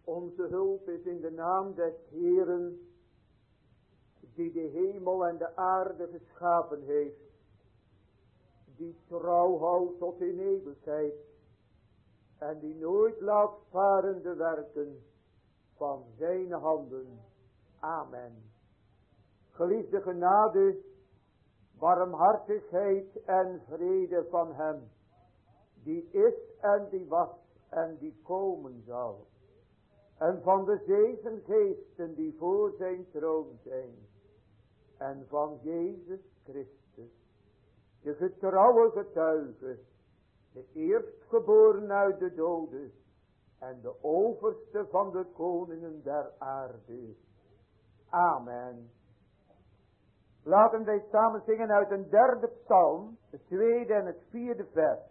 Onze hulp is in de naam des Heeren, die de hemel en de aarde geschapen heeft, die trouw houdt tot in eeuwigheid en die nooit laat varen de werken van zijn handen. Amen. Geliefde genade, barmhartigheid en vrede van hem, die is en die was en die komen zal. En van de zeven geesten die voor zijn troon zijn. En van Jezus Christus, de getrouwe getuige, de eerstgeboren uit de doden en de overste van de koningen der aarde. Amen. Laten wij samen zingen uit een derde psalm, het tweede en het vierde vers.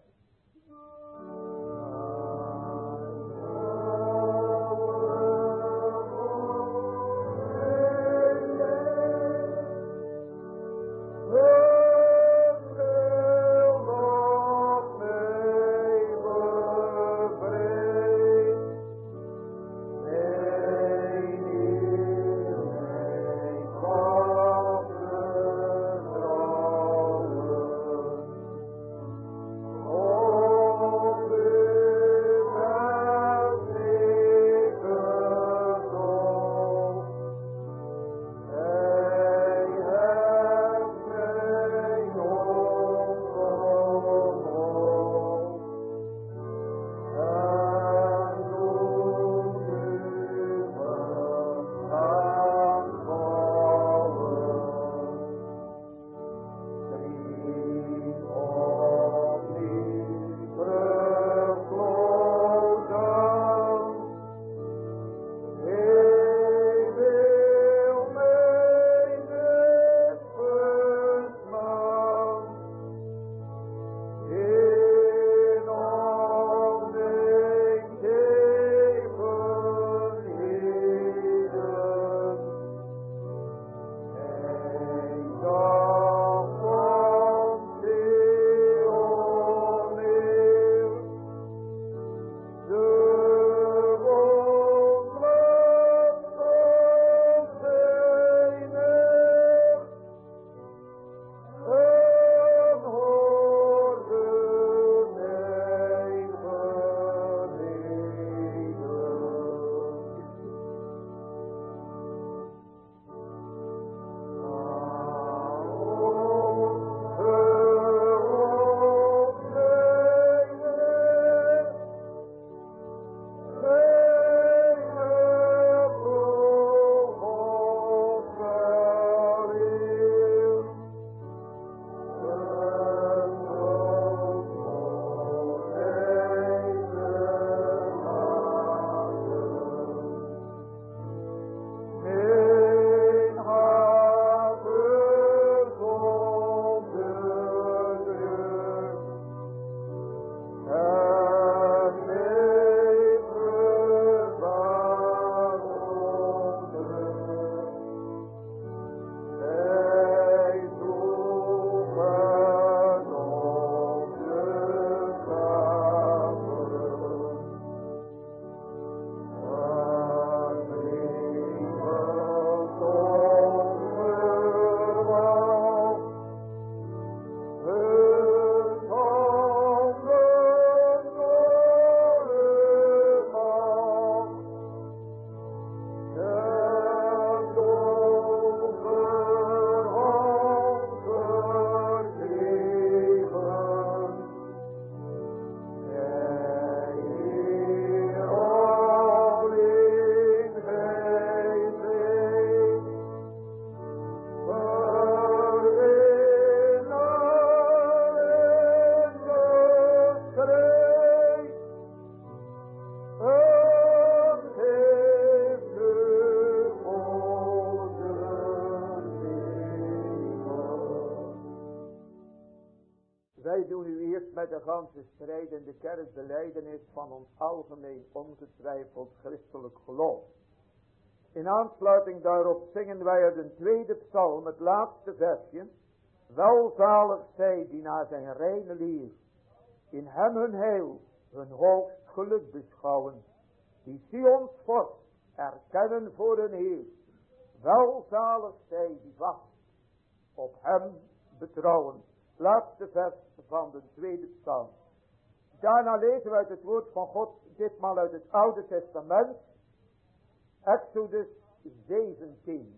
Wij doen u eerst met de ganse strijd in de kerkbelijdenis van ons algemeen ongetwijfeld christelijk geloof. In aansluiting daarop zingen wij uit een tweede psalm het laatste versje. Welzalig zij die naar zijn reine leer in hem hun heil, hun hoogst geluk beschouwen. die Sions vorst erkennen voor hun Heer. Welzalig zij die vast op hem betrouwen. Laatste vers van de tweede psalm. Daarna lezen we uit het woord van God, ditmaal uit het Oude Testament, Exodus 17.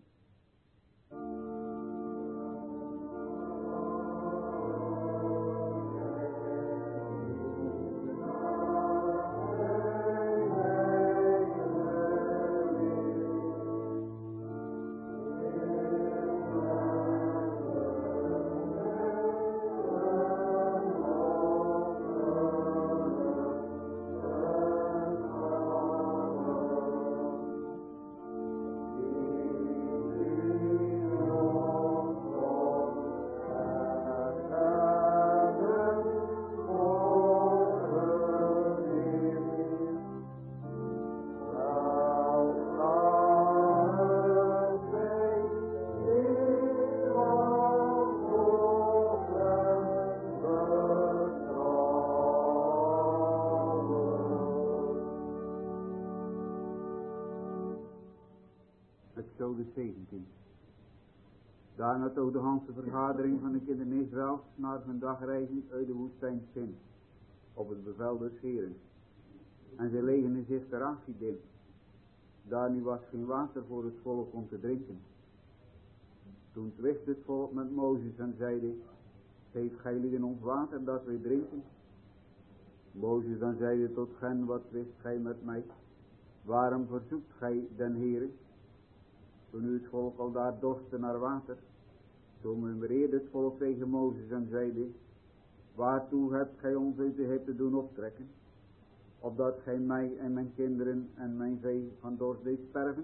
Exodus 17. Daarna toog de ganse vergadering van de kinderen Israëls naar hun dagreizen uit de woestijn Sin, op het bevel des Heeren. En zij legden zich ter Afidim. Daar nu was geen water voor het volk om te drinken. Toen twicht het volk met Mozes en zeide, geeft gij lieden ons water dat wij drinken? Mozes dan zeide tot hen, wat twist gij met mij? Waarom verzoekt gij den Heere? Toen nu het volk al daar dorstte naar water, zo murmureerde het volk tegen Mozes en zeide, waartoe hebt gij ons uit Egypte doen optrekken, opdat gij mij en mijn kinderen en mijn vee van dorst deed sterven?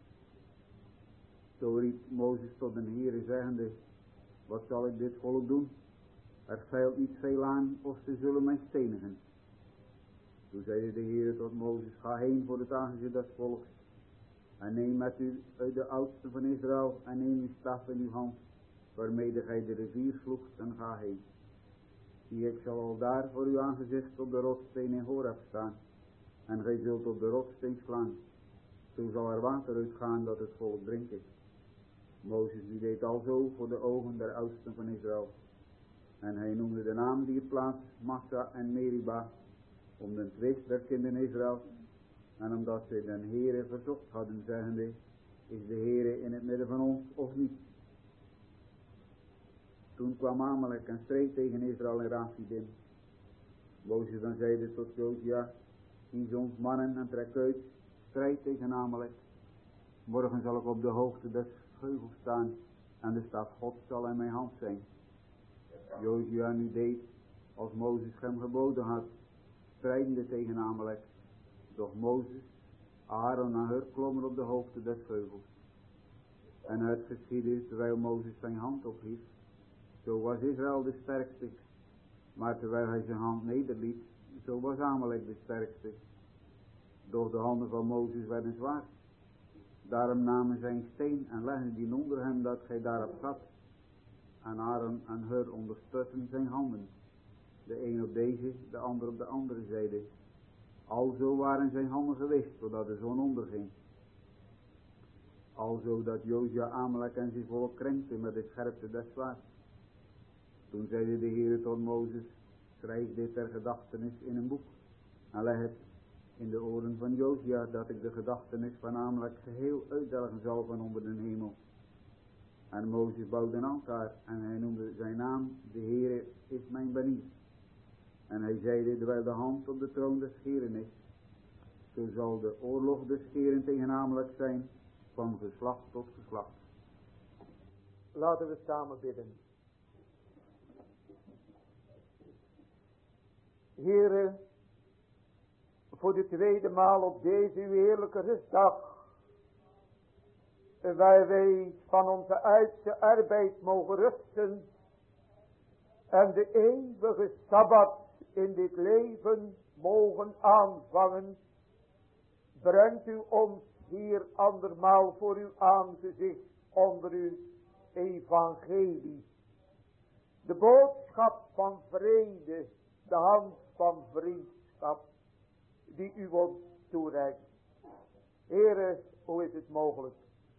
Zo riep Mozes tot de Heere zeggende, wat zal ik dit volk doen? Er feilt niet veel aan of ze zullen mij stenigen. Toen zeide de Heere tot Mozes, ga heen voor het aangezicht des volks en neem met u uit de oudsten van Israël en neem uw staf in uw hand, waarmede gij de rivier sloegt en ga heen. Zie, ik zal al daar voor uw aangezicht op de rotssteen in Horeb staan en gij zult op de rotssteen slaan. Zo zal er water uitgaan dat het volk drinken. Mozes die deed alzo voor de ogen der oudsten van Israël. En hij noemde de naam die plaats Massa en Meriba, om de twist der kinderen Israël, en omdat zij den Heere verzocht hadden, zeggende, is de Heere in het midden van ons of niet? Toen kwam Amalek en streed tegen Israël in Rafidim. Mozes dan zeide tot Jozua, kies ons mannen en trek uit, strijd tegen Amalek. Morgen zal ik op de hoogte des heuvels staan en de staf God zal in mijn hand zijn. Jozua nu deed, als Mozes hem geboden had, strijdende tegen Amalek. Doch Mozes, Aaron en Hur klommen op de hoogte des heuvels. En het geschiedde, terwijl Mozes zijn hand ophief, zo was Israël de sterkste, maar terwijl hij zijn hand nederliet, zo was Amalek de sterkste. Doch de handen van Mozes werden zwaar. Daarom namen zij een steen en legden die onder hem dat gij daarop zat. En Aaron en Hur onderstutten zijn handen, de een op deze, de ander op de andere zijde. Alzo waren zijn handen geweest, zodat de zon onderging. Alzo dat Jozua Amalek en zijn volk krenkte met de scherpte des zwaards. Toen zeide de Heere tot Mozes, schrijf dit ter gedachtenis in een boek en leg het in de oren van Jozua, dat ik de gedachtenis van Amalek geheel uitdelgen zal van onder de hemel. En Mozes bouwde een altaar en hij noemde zijn naam, de Heere is mijn banier. En hij zeide, terwijl de hand op de troon des Heeren is, zo zal de oorlog des Heeren tegen Amalek zijn, van geslacht tot geslacht. Laten we samen bidden. Heere, voor de tweede maal op deze uw heerlijke rustdag, waar wij van onze aardse arbeid mogen rusten en de eeuwige Sabbat in dit leven mogen aanvangen, brengt u ons hier andermaal voor uw aangezicht onder uw evangelie. De boodschap van vrede, de hand van vriendschap die u ons toereikt. Heere, hoe is het mogelijk?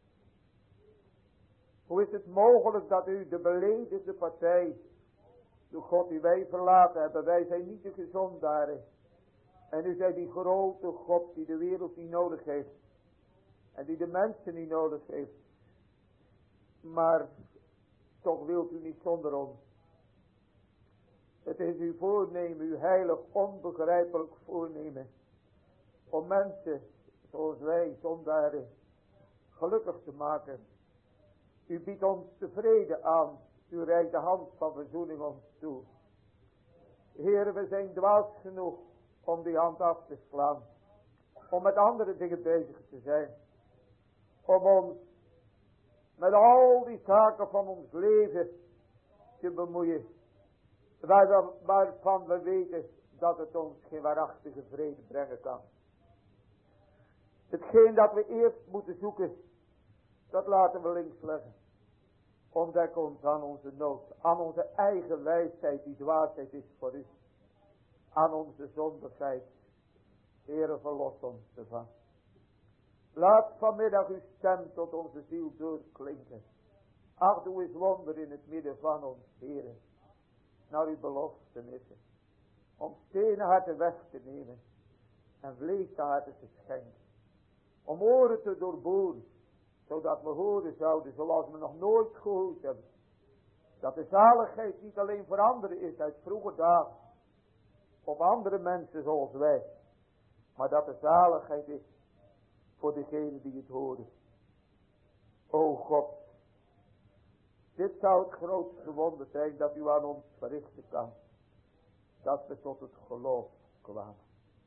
Hoe is het mogelijk dat u de beledigde partij, de God die wij verlaten hebben, wij zijn niet de gezondaren. En u zijt die grote God die de wereld niet nodig heeft. En die de mensen niet nodig heeft. Maar toch wilt u niet zonder ons. Het is uw voornemen, uw heilig onbegrijpelijk voornemen. Om mensen zoals wij, zondaren, gelukkig te maken. U biedt ons de vrede aan. U reikt de hand van verzoening ons toe. Heere, we zijn dwaas genoeg om die hand af te slaan. Om met andere dingen bezig te zijn. Om ons met al die zaken van ons leven te bemoeien. Waarvan we weten dat het ons geen waarachtige vrede brengen kan. Hetgeen dat we eerst moeten zoeken, dat laten we links leggen. Ontdek ons aan onze nood, aan onze eigen wijsheid die dwaasheid is voor u. Aan onze zondigheid. Heere, verlos ons ervan. Laat vanmiddag uw stem tot onze ziel doorklinken. Ach, doe eens wonder in het midden van ons, Heere. Naar uw beloftenissen. Om stenen harten weg te nemen. En vleesharten te schenken. Om oren te doorboren. Zodat we horen zouden zoals we nog nooit gehoord hebben. Dat de zaligheid niet alleen voor anderen is uit vroege dagen. Of andere mensen zoals wij. Maar dat de zaligheid is voor degenen die het horen. O God. Dit zou het grootste wonder zijn dat u aan ons verrichten kan. Dat we tot het geloof kwamen.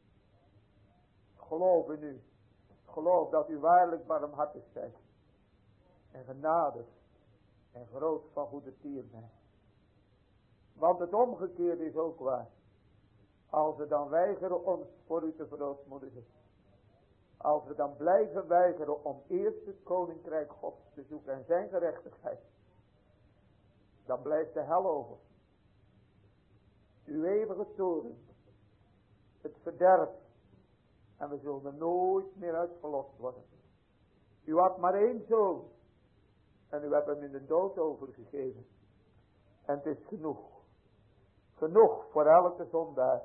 Geloof in u. Geloof dat u waarlijk barmhartig zijt. En genadig. En groot van goede tierenheid. Want het omgekeerde is ook waar. Als we dan weigeren ons voor u te verootmoedigen. Als we dan blijven weigeren om eerst het koninkrijk Gods te zoeken en zijn gerechtigheid. Dan blijft de hel over. Uw eeuwige toren. Het verderf. En we zullen er nooit meer uit verlost worden. U had maar één zoon. En u hebt hem in de dood overgegeven. En het is genoeg. Genoeg voor elke zondaar.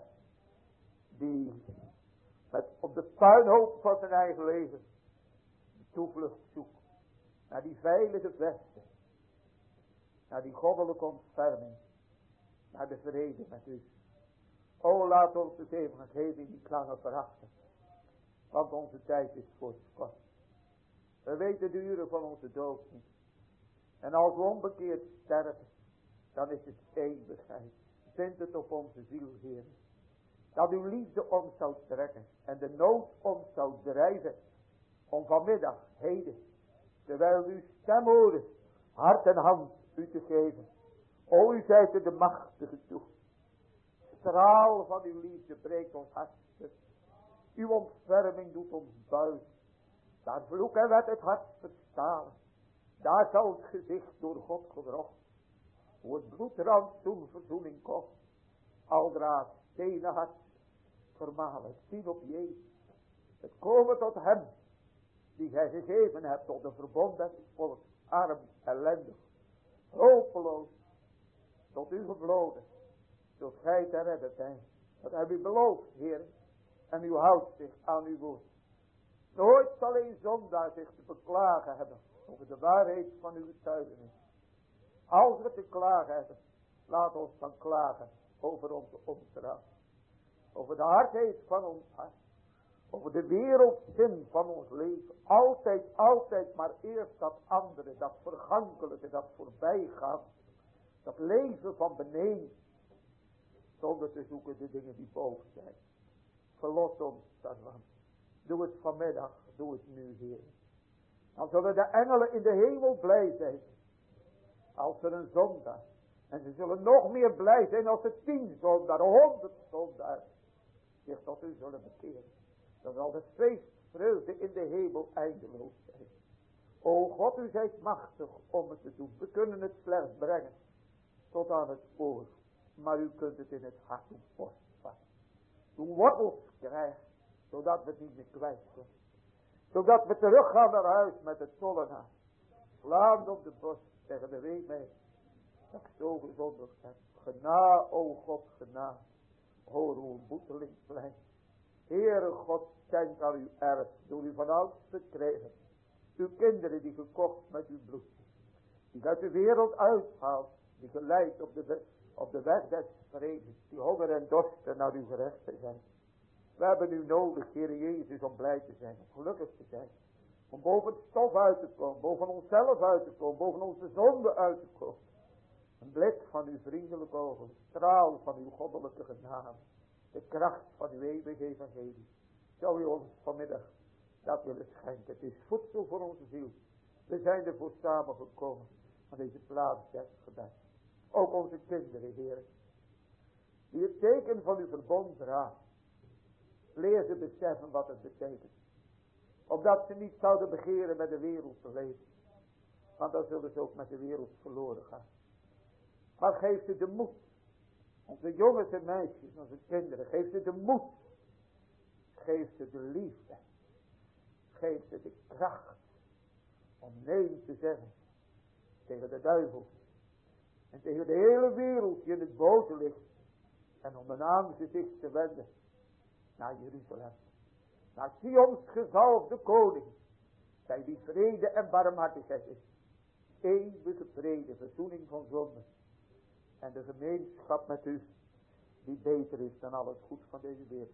Die op de puinhoop van zijn eigen leven de toevlucht zoekt. Naar die veilige vesten. Naar die goddelijke ontferming. Naar de vrede met u. O, laat ons het evangelie niet langer verachten. Want onze tijd is voortkort. We weten de uren van onze dood niet. En als we onbekeerd sterven, dan is het eeuwigheid. Vind het op onze ziel, Heer. Dat uw liefde ons zou trekken. En de nood ons zou drijven. Om vanmiddag, heden, terwijl we uw stem horen, hart en hand u te geven. O, u zijt er de machtige toe. Straal van uw liefde breekt ons hart stuk. Uw ontferming doet ons buigen. Daar vloek en wet het hart verstalen. Daar zal het gezicht door God gedrocht. Hoe het bloedrandzoen verzoening kost. Al draagt stenen hart vermalen. Zien op Jezus. Het komen tot hem. Die gij gegeven hebt tot een verbonden volk. Arm, ellendig. Hopeloos. Tot u gevloden. Zult gij te redden zijn. Dat heb u beloofd, Heer. En u houdt zich aan uw woord. Nooit zal een zondaar zich te beklagen hebben over de waarheid van uw getuigenis. Als we te klagen hebben, laat ons dan klagen over onze ontrouw. Over de hardheid van ons hart. Over de wereldzin van ons leven. Altijd, altijd maar eerst dat andere, dat vergankelijke, dat voorbijgaat. Dat leven van beneden. Zonder te zoeken de dingen die boven zijn. Verlos ons daarvan. Doe het vanmiddag, doe het nu, Heer. Dan zullen de engelen in de hemel blij zijn. Als er een zondaar. En ze zullen nog meer blij zijn als er 10 zondaar, 100 zondaar zich tot u zullen bekeren. Dan zal de feestvreugde in de hemel eindeloos zijn. O God, u zijt machtig om het te doen. We kunnen het slechts brengen tot aan het oor. Maar u kunt het in het hart doen vastvatten. Uw wortels krijgen, zodat we het niet meer kwijt kunnen. Zodat we terug gaan naar huis met de tollenaar. Slaand op de borst, zeggen de weet mij, dat ik zo gezondigd heb. Gena, o God, gena. Hoor hoe een boeteling blijft. Heere God, schenk aan uw erf, door u van ouds verkregen. Uw kinderen die gekocht met uw bloed. Die uit de wereld uithaalt, die geleid op de weg des vredes. Die honger en dorsten naar uw gerechten zijn. We hebben u nodig, Heere Jezus, om blij te zijn, om gelukkig te zijn. Om boven het stof uit te komen, boven onszelf uit te komen, boven onze zonde uit te komen. Een blik van uw vriendelijke ogen, straal van uw goddelijke genade. De kracht van uw eeuwige evangelie. Zou u ons vanmiddag dat willen schenken. Het is voedsel voor onze ziel. We zijn ervoor samengekomen aan deze plaats des gebeds. Ook onze kinderen, Heer, die het teken van uw verbond dragen. Leer ze beseffen wat het betekent. Opdat ze niet zouden begeren met de wereld te leven. Want dan zullen ze ook met de wereld verloren gaan. Maar geef ze de moed. Onze jongens en meisjes, onze kinderen. Geef ze de moed. Geef ze de liefde. Geef ze de kracht. Om nee te zeggen. Tegen de duivel. En tegen de hele wereld die in het boze ligt. En om een aangezicht te wenden. Naar Jeruzalem. Naar Sions gezalfde koning. Zij die vrede en barmhartigheid is. Eeuwige vrede, verzoening van zonde. En de gemeenschap met u. Die beter is dan al het goed van deze wereld.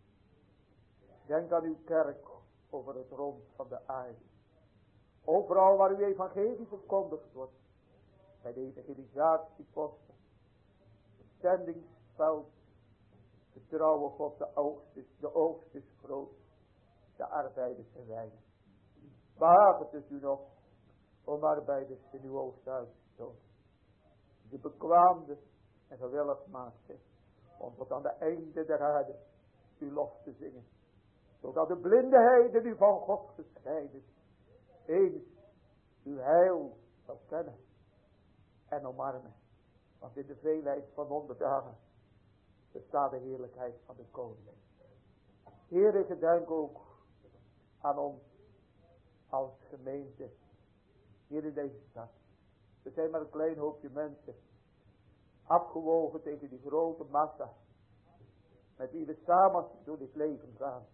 Denk aan uw kerk over het rond van de aarde. Overal waar uw evangelie verkondigd wordt. Bij de evangelisatieposten. Het zendingsveld. De trouwe God, de oogst is groot. De arbeiders zijn weinig. Behaagt het dus u nog om arbeiders in uw oogst uit te stoten. De bekwaamde en gewillig maakt zich. Om tot aan de einde der aarde uw lof te zingen. Zodat de blinde heiden u van God gescheiden. Eens uw heil zal kennen. En omarmen. Want in de veelheid van onderdanen bestaat de heerlijkheid van de koning. Heere, gedenk ook aan ons als gemeente hier in deze stad. We zijn maar een klein hoopje mensen, afgewogen tegen die grote massa, met wie we samen door dit leven gaan.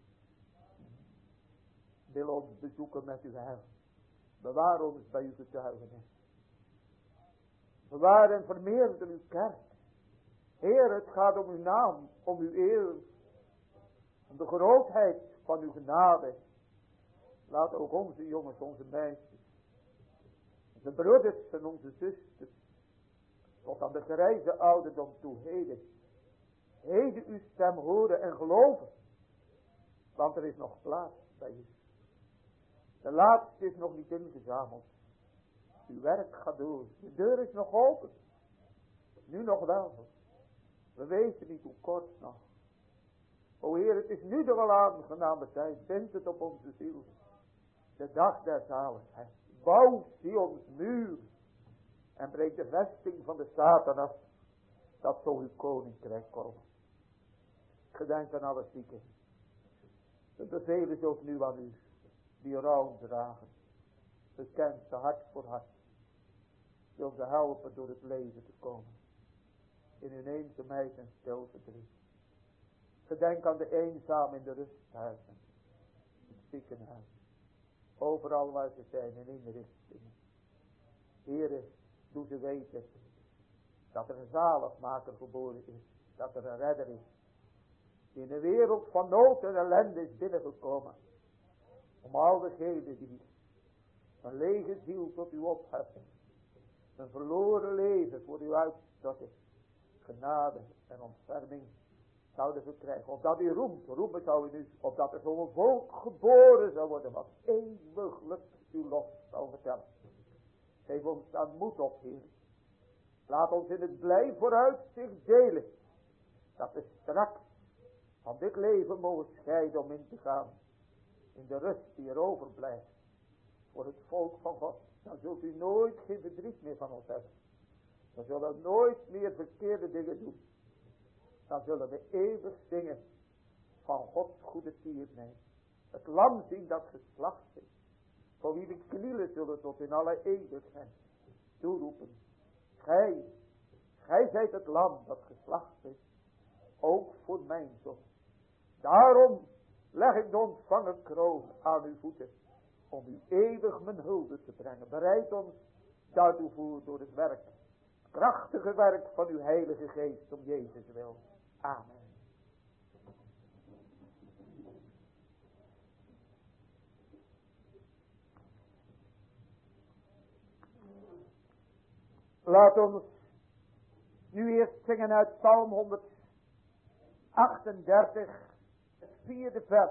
Wil ons bezoeken met uw heil. Bewaar ons bij uw getuigenis. Bewaar en vermeerder uw kerk. Heer, het gaat om uw naam, om uw eer, om de grootheid van uw genade. Laat ook onze jongens, onze meisjes, onze broeders en onze zusters, tot aan de grijze ouderdom toe heden uw stem horen en geloven. Want er is nog plaats bij u. De laatste is nog niet ingezameld. Uw werk gaat door. De deur is nog open. Nu nog wel. We weten niet hoe kort nog. O Heer, het is nu de wel aangename tijd. Bind het op onze ziel. De dag der zaligheid. Bouw Sions muur. En breek de vesting van de Satan af. Dat zo uw koninkrijk komen. Gedenk aan alle zieken. We bevelen ze ook nu aan u. Die rouw dragen. Bekend ze hart voor hart. Wil ze helpen door het leven te komen. In hun eenzaamheid en stil verdriet. Gedenk aan de eenzaam in de rusthuizen. Het ziekenhuis. Overal waar ze zijn in inrichtingen. Heere, doe ze weten dat er een zaligmaker geboren is. Dat er een redder is. Die in een wereld van nood en ellende is binnengekomen. Om al degenen die een lege ziel tot u opheffen. Een verloren leven voor u uitstorten. Genade en ontferming zouden verkrijgen. Opdat u roemen zou u nu. Opdat er zo'n volk geboren zou worden. Wat eeuwiglijk uw lof zou vertellen. Geef ons dan moed op, Heer. Laat ons in het blij vooruitzicht delen. Dat we straks van dit leven mogen scheiden om in te gaan. In de rust die er overblijft. Voor het volk van God. Dan zult u nooit geen verdriet meer van ons hebben. Dan zullen we nooit meer verkeerde dingen doen. Dan zullen we eeuwig zingen van Gods goede tierenheid. Het lam zien dat geslacht is. Voor wie de knielen zullen tot in alle eeuwigheid toeroepen. Gij zijt het lam dat geslacht is. Ook voor mijn zonde. Daarom leg ik de ontvangen kroon aan uw voeten. Om u eeuwig mijn hulde te brengen. Bereid ons daartoe voor door het werk. Het krachtige werk van uw heilige geest om Jezus wil. Amen. Laat ons nu eerst zingen uit Psalm 138, het 4e vers.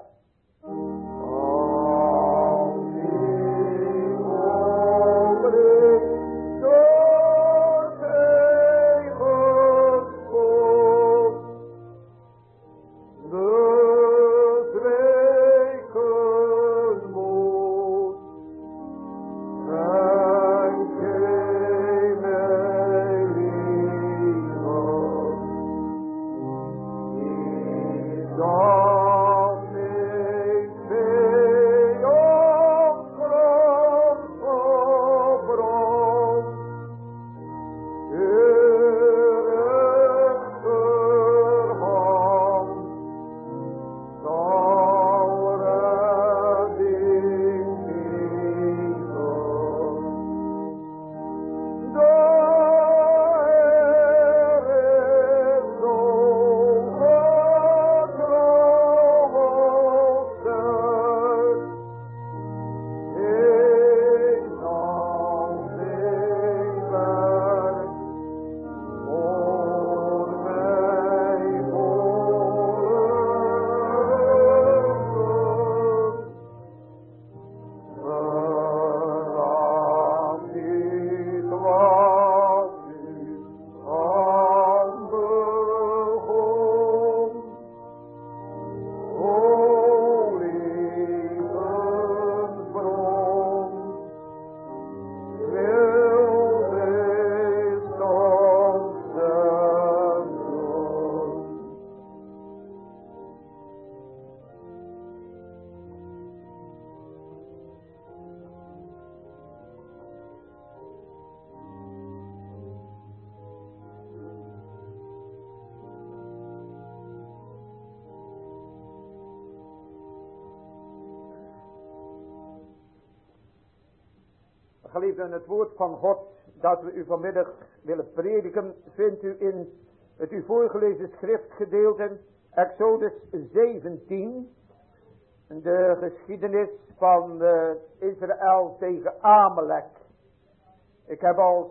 Geliefden, het woord van God dat we u vanmiddag willen prediken, vindt u in het u voorgelezen schriftgedeelte, Exodus 17, de geschiedenis van Israël tegen Amalek. Ik heb als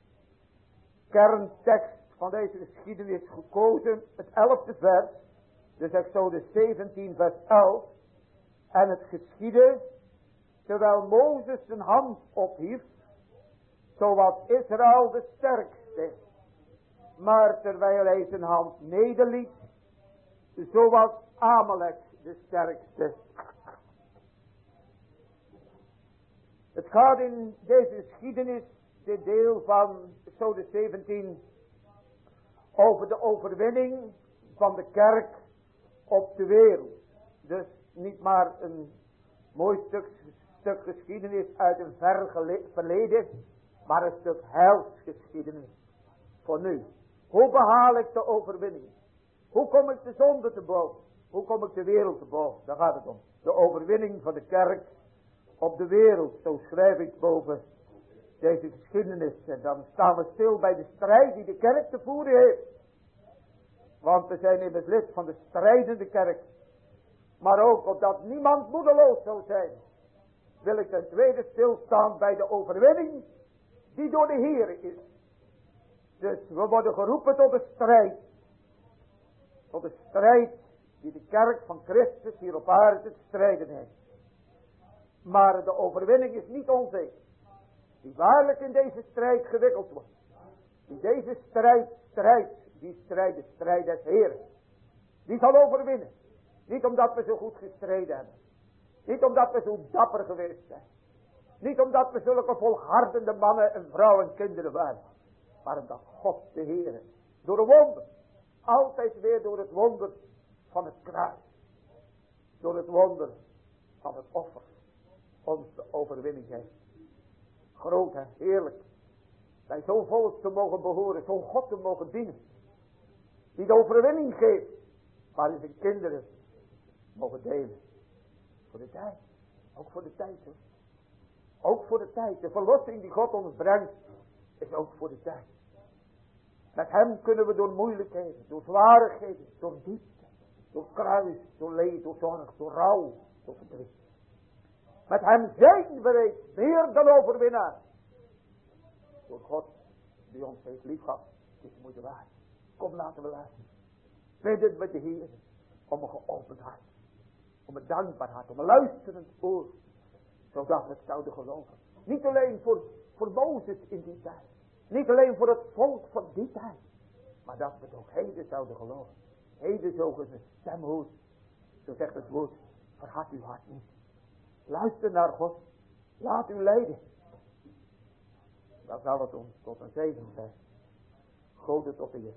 kerntekst van deze geschiedenis gekozen het 11e vers, dus Exodus 17 vers 11, en het geschiedde terwijl Mozes zijn hand ophief, zo was Israël de sterkste. Maar terwijl hij zijn hand nederliet, zo was Amalek de sterkste. Het gaat in deze geschiedenis, dit deel van Exodus 17, over de overwinning van de kerk op de wereld. Dus niet maar een mooi stuk geschiedenis uit een ver verleden, maar een stuk heilsgeschiedenis voor nu. Hoe behaal ik de overwinning? Hoe kom ik de zonde te boven? Hoe kom ik de wereld te boven? Daar gaat het om. De overwinning van de kerk op de wereld. Zo schrijf ik boven deze geschiedenis. En dan staan we stil bij de strijd die de kerk te voeren heeft. Want we zijn immers lid van de strijdende kerk. Maar ook opdat niemand moedeloos zou zijn, wil ik ten tweede stilstaan bij de overwinning die door de Heer is. Dus we worden geroepen tot de strijd. Tot de strijd die de kerk van Christus hier op aarde te strijden heeft. Maar de overwinning is niet onzeker. Die waarlijk in deze strijd gewikkeld wordt. Die deze strijd de strijd des Heeren. Die zal overwinnen. Niet omdat we zo goed gestreden hebben. Niet omdat we zo dapper geweest zijn. Niet omdat we zulke volhardende mannen en vrouwen en kinderen waren. Maar omdat God de Heer, door een wonder, altijd weer door het wonder van het kruis. Door het wonder van het offer ons de overwinning geeft. Groot en heerlijk. Bij zo'n volk te mogen behoren, zo'n God te mogen dienen. Die de overwinning geeft, maar die zijn kinderen mogen delen. Voor de tijd. Ook voor de tijd hoor. Ook voor de tijd. De verlossing die God ons brengt, is ook voor de tijd. Met hem kunnen we door moeilijkheden, door zwarigheden, door diepte, door kruis, door leed, door zorg, door rouw, door verdriet. Met hem zijn we reeds meer dan overwinnaar. Door God die ons heeft liefgehad. Het is moeite waard. Kom, laten we luisteren. Bidden met de Heer om een geopend hart. Om een dankbaar hart. Om een luisterend oor. Zodat we het zouden geloven. Niet alleen voor Mozes in die tijd. Niet alleen voor het volk van die tijd. Maar dat we het ook heden zouden geloven. Heden zogen ze stem hoort. Zo zegt het woord. Verhard uw hart niet. Luister naar God. Laat u leiden. Dan zal het ons tot een zegen zijn. Gode tot de Heer.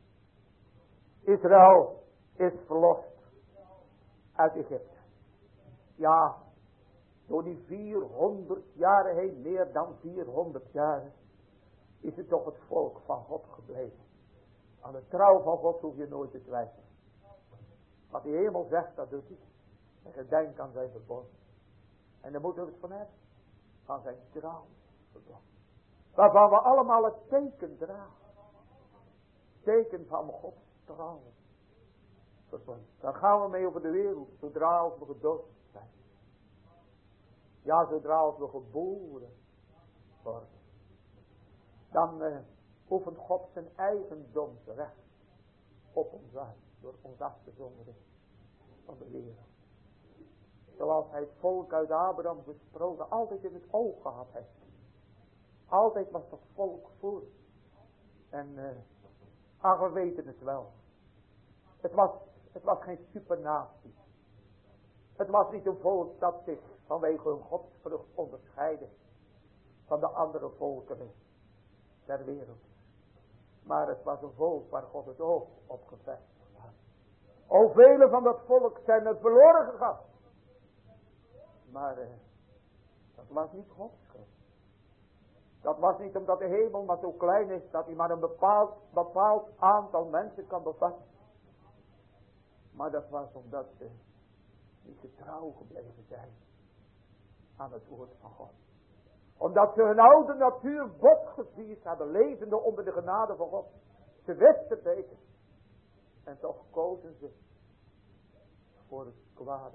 Israël is verlost uit Egypte. Ja, door die 400 jaren heen, meer dan 400 jaren, is het toch het volk van God gebleven. Aan de trouw van God hoef je nooit te twijfelen. Wat de hemel zegt, dat doet hij. En gedenk aan zijn verbond. En dan moeten we het van hebben. Van zijn trouw verbond. Waarvan we allemaal het teken dragen. Teken van Gods trouw verbond. Daar gaan we mee over de wereld. Zodra als we gedood zijn. Ja, zodra als we geboren worden. Dan oefent God zijn eigendomsrecht op ons uit. Door ons af te zonderen van de wereld. Zoals hij het volk uit Abraham gesproken altijd in het oog gehad heeft. Altijd was dat volk voor. En we weten het wel. Het was geen supernatie. Het was niet een volk dat zich vanwege hun godsvrucht onderscheidde van de andere volkeren der wereld. Maar het was een volk waar God het oog op gevestigd had. O, vele van dat volk zijn er verloren gegaan. Maar dat was niet Gods schuld. Dat was niet omdat de hemel maar zo klein is dat hij maar een bepaald aantal mensen kan bevatten. Maar dat was omdat ze niet getrouw gebleven zijn aan het woord van God. Omdat ze hun oude natuur botgevierd hebben, levende onder de genade van God. Ze wisten beter. En toch kozen ze voor het kwade.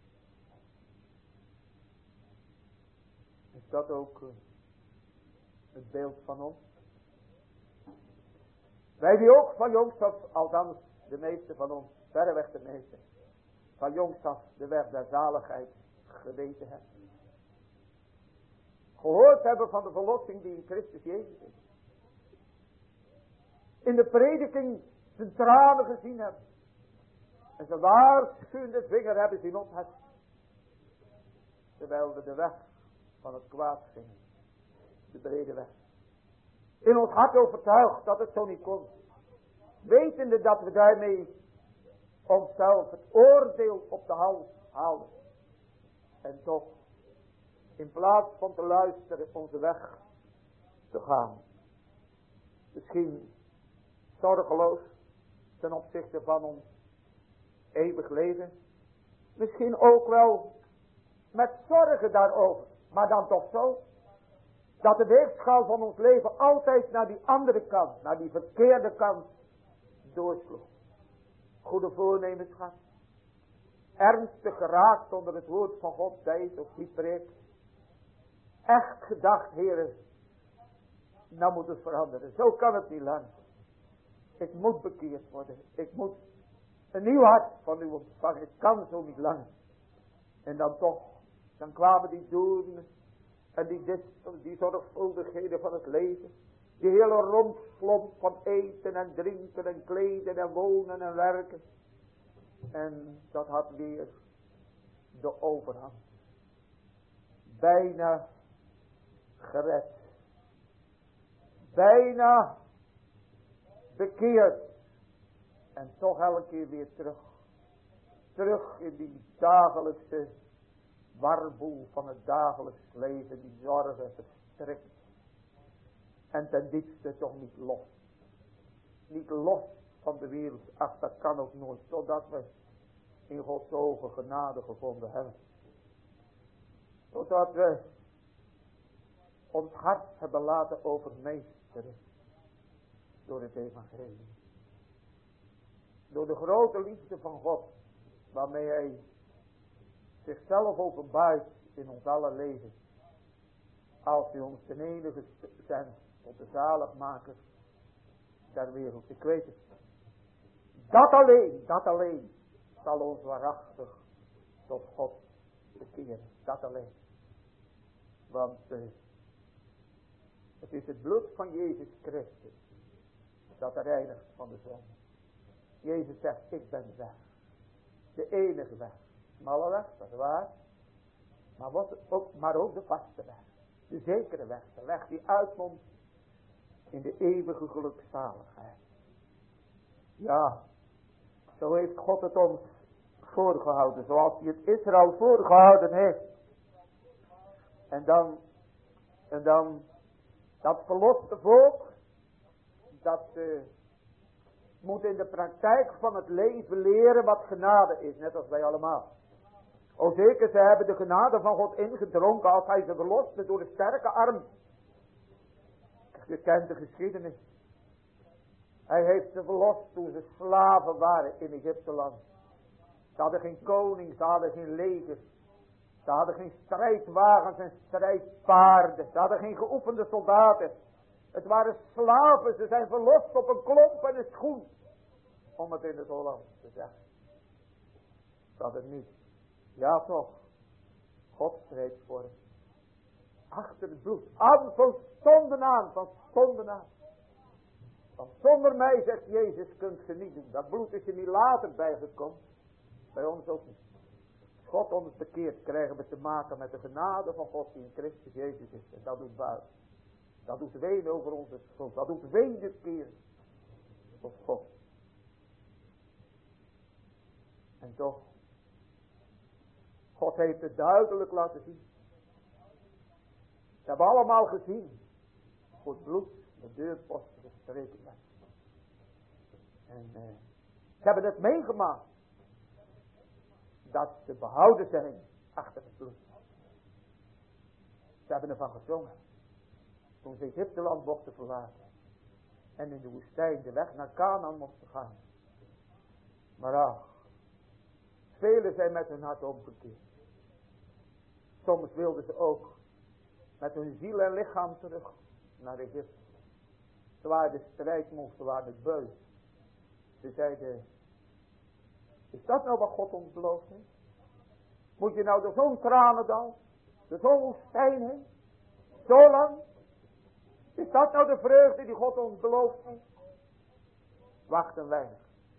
Is dat ook het beeld van ons? Wij die ook van jongs af, althans de meeste van ons, verreweg de meeste, van jongs af de weg der zaligheid geweten hebben. Gehoord hebben van de verlossing die in Christus Jezus is. In de prediking zijn tranen gezien hebben. En zijn waarschuwende vinger hebben zien opheffen. Terwijl we de weg van het kwaad gingen. De brede weg. In ons hart overtuigd dat het zo niet kon. Wetende dat we daarmee onszelf het oordeel op de hals haalden. En toch, in plaats van te luisteren, onze weg te gaan. Misschien zorgeloos ten opzichte van ons eeuwig leven. Misschien ook wel met zorgen daarover. Maar dan toch zo, dat de weegschaal van ons leven altijd naar die andere kant, naar die verkeerde kant doorsloeg. Goede voornemens gehad. Ernstig geraakt onder het woord van God, deze of die preek. Echt gedacht, heren, nou moet het veranderen. Zo kan het niet lang. Ik moet bekeerd worden. Ik moet een nieuw hart van u ontvangen. Het kan zo niet lang. En dan toch, dan kwamen die doelen en die zorgvuldigheden van het leven. Die hele rompslomp van eten en drinken en kleden en wonen en werken. En dat had weer de overhand. Bijna gered. Bijna bekeerd. En toch elke keer weer terug. Terug in die dagelijkse warboel van het dagelijks leven, die zorgen verstrikt. En ten diepste toch niet los. Niet los van de wereld. Ach, dat kan ook nooit. Totdat we in Gods ogen genade gevonden hebben. Totdat we ons hart hebben laten overmeesteren. Door het evangelie. Door de grote liefde van God. Waarmee hij zichzelf openbaart in ons alle leven. Als hij ons ten enige zendt tot de zaligmaker der wereld. Ik weet het. Dat alleen zal ons waarachtig tot God bekeren. Dat alleen. Want het is het bloed van Jezus Christus dat reinigt van de zonde. Jezus zegt, ik ben de weg. De enige weg. Smalle weg, dat is waar. Maar ook de vaste weg. De zekere weg. De weg die uitmondt in de eeuwige gelukzaligheid. Ja, zo heeft God het ons voorgehouden. Zoals hij het Israël voorgehouden heeft. En dan dat verloste volk. Dat moet in de praktijk van het leven leren wat genade is. Net als wij allemaal. O zeker, ze hebben de genade van God ingedronken als hij ze verloste door de sterke arm. Je kent de geschiedenis. Hij heeft ze verlost toen ze slaven waren in Egypteland. Ze hadden geen koning, ze hadden geen leger. Ze hadden geen strijdwagens en strijdpaarden. Ze hadden geen geoefende soldaten. Het waren slaven, ze zijn verlost op een klomp en een schoen. Om het in het Hollands te zeggen. Dat het niet. Ja toch. God streed voor het. Achter het bloed. Aan van stonden aan. Want zonder mij, zegt Jezus, kunt je niet doen. Dat bloed is er niet later bijgekomen. Bij ons ook niet. Als God ons bekeert, krijgen we te maken met de genade van God die in Christus Jezus is. En dat doet buiten. Dat doet ween over onze schuld. Dat doet wederkeer tot God. En toch, God heeft het duidelijk laten zien. Ze hebben allemaal gezien hoe het bloed de deurposten gestreken werd. En ze hebben het meegemaakt dat ze behouden zijn achter het bloed. Ze hebben ervan gezongen. Toen ze Egypteland mochten verlaten. En in de woestijn de weg naar Canaan mochten gaan. Maar ach. Velen zijn met hun hart omgekeerd. Soms wilden ze ook met hun ziel en lichaam terug naar Egypte. Ze waren de strijdmoe, ze waren het beu. Ze zeiden, is dat nou wat God ons beloofd heeft? Moet je nou door zo'n tranendal, door zo'n woestijn heen, zo lang? Is dat nou de vreugde die God ons beloofd heeft? Wacht een weinig.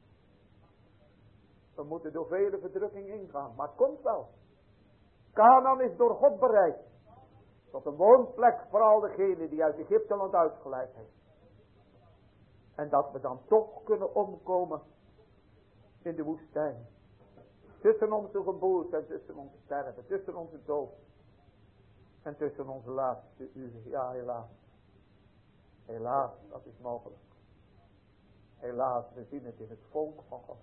We moeten door vele verdrukking ingaan, maar het komt wel. Canaan is door God bereid. Tot een woonplek voor al degenen die uit Egypteland uitgeleid heeft. En dat we dan toch kunnen omkomen in de woestijn. Tussen onze geboorte en tussen onze sterven. Tussen onze dood. En tussen onze laatste uren. Ja, helaas. Helaas, dat is mogelijk. Helaas, we zien het in het volk van God.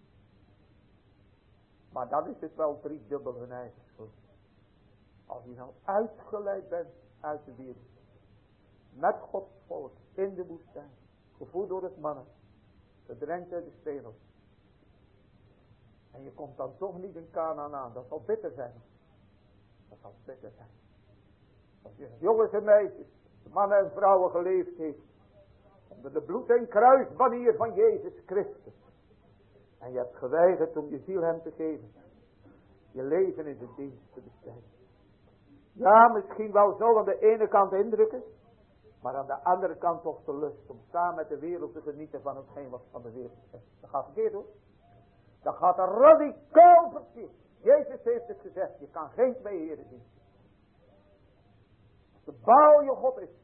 Maar dan is het wel driedubbel hun eigen schuld. Als je nou uitgeleid bent uit de wereld. Met Gods volk in de woestijn. Gevoerd door het mannen. Gedrenkt uit de steenhoop. En je komt dan toch niet in Canaan aan. Dat zal bitter zijn. Dat zal bitter zijn. Als je jongens en meisjes, mannen en vrouwen geleefd heeft. Onder de bloed- en kruisbanier van Jezus Christus. En je hebt geweigerd om je ziel hem te geven. Je leven in de dienst te besteden. Ja, misschien wel zo aan de ene kant indrukken. Maar aan de andere kant toch de lust om samen met de wereld te genieten van hetgeen wat van de wereld is. Dat gaat verkeerd hoor. Dat gaat er radicaal verkeerd. Jezus heeft het gezegd. Je kan geen twee heren dienen. Als de Baal je God is.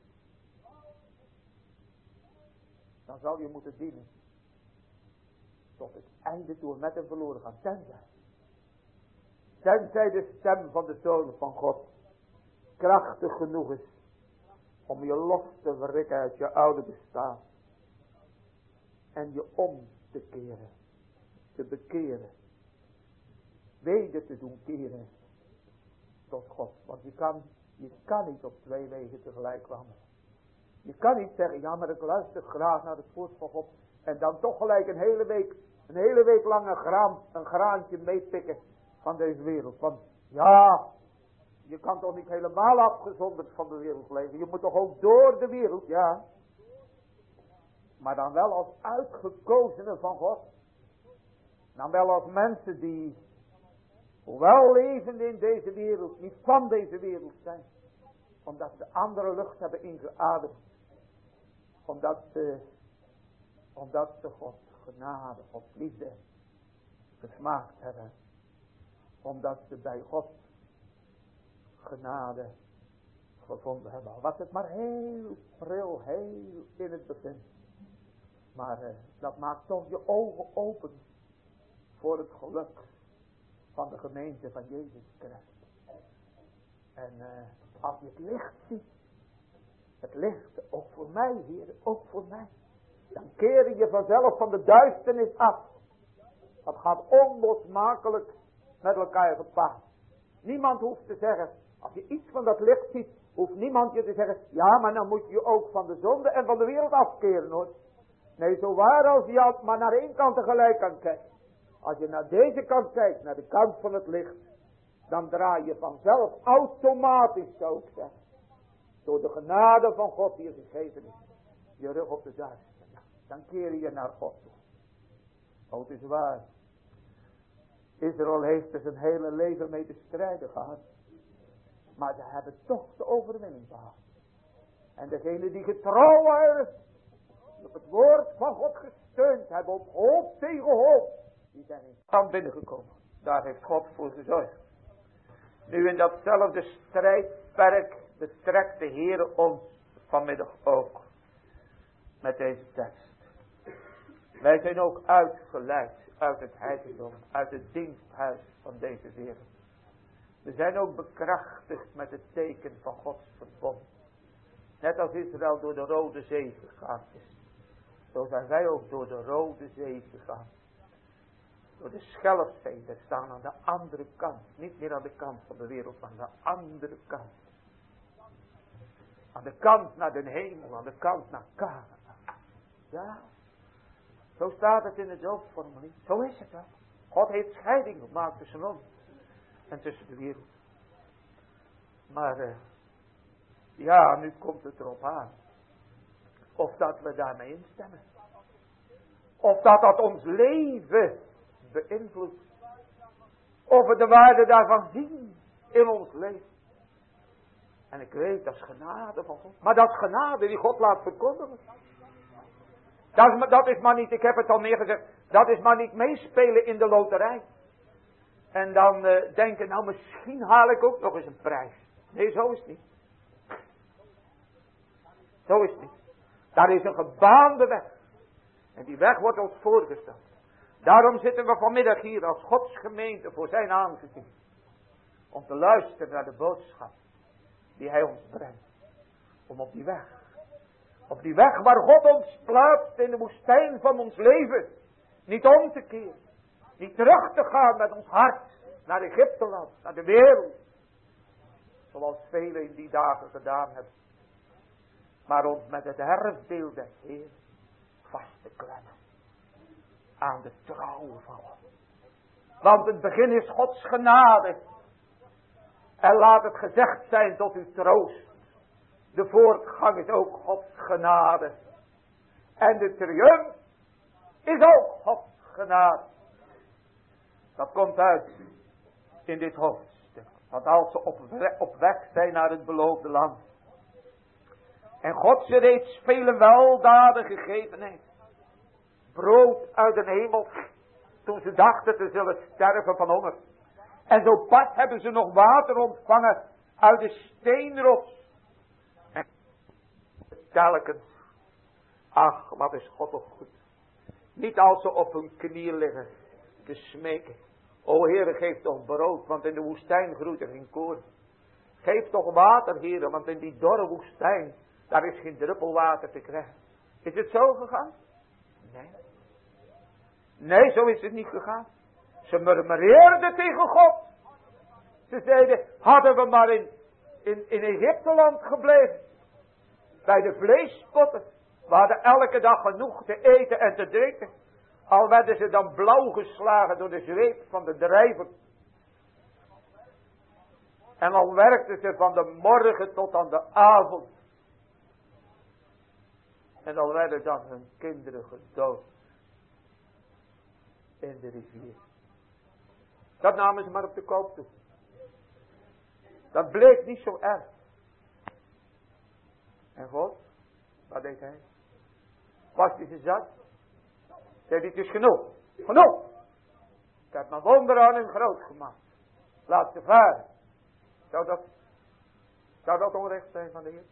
Dan zal je moeten dienen. Tot het einde toe met hem verloren gaan. Tenzij de stem van de Zoon van God krachtig genoeg is om je los te wrikken uit je oude bestaan. En je om te keren. Te bekeren. Weder te doen keren. Tot God. Want je kan niet op twee wegen tegelijk wandelen. Je kan niet zeggen, ja maar ik luister graag naar het woord van God. En dan toch gelijk een hele week lang een graantje meepikken van deze wereld. Want ja, je kan toch niet helemaal afgezonderd van de wereld leven. Je moet toch ook door de wereld, ja. Maar dan wel als uitgekozenen van God. Dan wel als mensen die, hoewel levend in deze wereld, niet van deze wereld zijn. Omdat ze andere lucht hebben ingeademd. Omdat ze God genade, God liefde gesmaakt hebben. Omdat ze bij God genade gevonden hebben. Al was het maar heel pril, heel in het begin. Maar dat maakt toch je ogen open voor het geluk van de gemeente van Jezus Christus. En als je het licht ziet, het licht ook voor mij, Heer, ook voor mij. Dan keer je vanzelf van de duisternis af. Dat gaat onlosmakelijk met elkaar gepaard. Niemand hoeft te zeggen, als je iets van dat licht ziet, hoeft niemand je te zeggen, ja, maar dan moet je ook van de zonde en van de wereld afkeren, hoor. Nee, zo waar als je maar naar één kant tegelijk kan kijken. Als je naar deze kant kijkt, naar de kant van het licht, dan draai je vanzelf automatisch, zou ik zeggen, door de genade van God die je gegeven is, je rug op de duisternis. Dan keer je naar God toe. Oh, het is waar. Israël heeft er zijn hele leven mee te strijden gehad. Maar ze hebben toch de overwinning gehad. En degenen die getrouw waren, op het woord van God gesteund hebben, op hoop tegen hoop, die zijn in stand binnengekomen. Daar heeft God voor gezorgd. Nu in datzelfde strijdperk betrekt de Heer ons vanmiddag ook. Met deze tekst. Wij zijn ook uitgeleid uit het heiligdom, uit het diensthuis van deze wereld. We zijn ook bekrachtigd met het teken van Gods verbond. Net als Israël door de Rode Zee gegaan is. Zo zijn wij ook door de Rode Zee gegaan. Door de Schelfzee, we staan aan de andere kant. Niet meer aan de kant van de wereld, maar aan de andere kant. Aan de kant naar de hemel, aan de kant naar Canaan. Ja, zo staat het in het doopsformulier. Zo is het wel. God heeft scheiding gemaakt tussen ons en tussen de wereld. Maar ja, nu komt het erop aan. Of dat we daarmee instemmen. Of dat ons leven beïnvloedt. Of we de waarde daarvan zien in ons leven. En ik weet, dat is genade van God. Maar dat is genade die God laat verkondigen. Dat is maar niet, ik heb het al meer gezegd, dat is maar niet meespelen in de loterij. En dan denken, nou misschien haal ik ook nog eens een prijs. Nee, zo is het niet. Zo is het niet. Daar is een gebaande weg. En die weg wordt ons voorgesteld. Daarom zitten we vanmiddag hier als Gods gemeente voor zijn aangezicht. Om te luisteren naar de boodschap die hij ons brengt. Om op die weg waar God ons plaatst in de woestijn van ons leven. Niet om te keren. Niet terug te gaan met ons hart naar Egypteland, naar de wereld. Zoals velen in die dagen gedaan hebben. Maar ons met het erfdeel des Heer vast te klemmen. Aan de trouw van God. Want het begin is Gods genade. En laat het gezegd zijn tot uw troost. De voortgang is ook Gods genade. En de triumf is ook Gods genade. Dat komt uit in dit hoofdstuk. Want als ze op weg zijn naar het beloofde land. En God ze reeds vele weldaden gegeven heeft. Brood uit de hemel. Toen ze dachten te zullen sterven van honger. En zo pas hebben ze nog water ontvangen uit de steenrots. En telkens. Ach, wat is God toch goed. Niet als ze op hun knieën liggen te smeken. O Heere, geef toch brood, want in de woestijn groeit er geen koren. Geef toch water, Heere, want in die dorre woestijn, daar is geen druppel water te krijgen. Is het zo gegaan? Nee. Nee, zo is het niet gegaan. Ze murmureerden tegen God. Ze zeiden, hadden we maar in Egypteland gebleven. Bij de vleespotten. We hadden elke dag genoeg te eten en te drinken. Al werden ze dan blauw geslagen door de zweep van de drijver. En al werkten ze van de morgen tot aan de avond. En al werden dan hun kinderen gedood. In de rivier. Dat namen ze maar op de koop toe. Dat bleek niet zo erg. En God, wat deed hij? Was hij ze zat? Zei hij, het is genoeg. Genoeg. Ik heb mijn wonder aan hem groot gemaakt. Laat ze varen. Zou dat onrecht zijn van de Heer?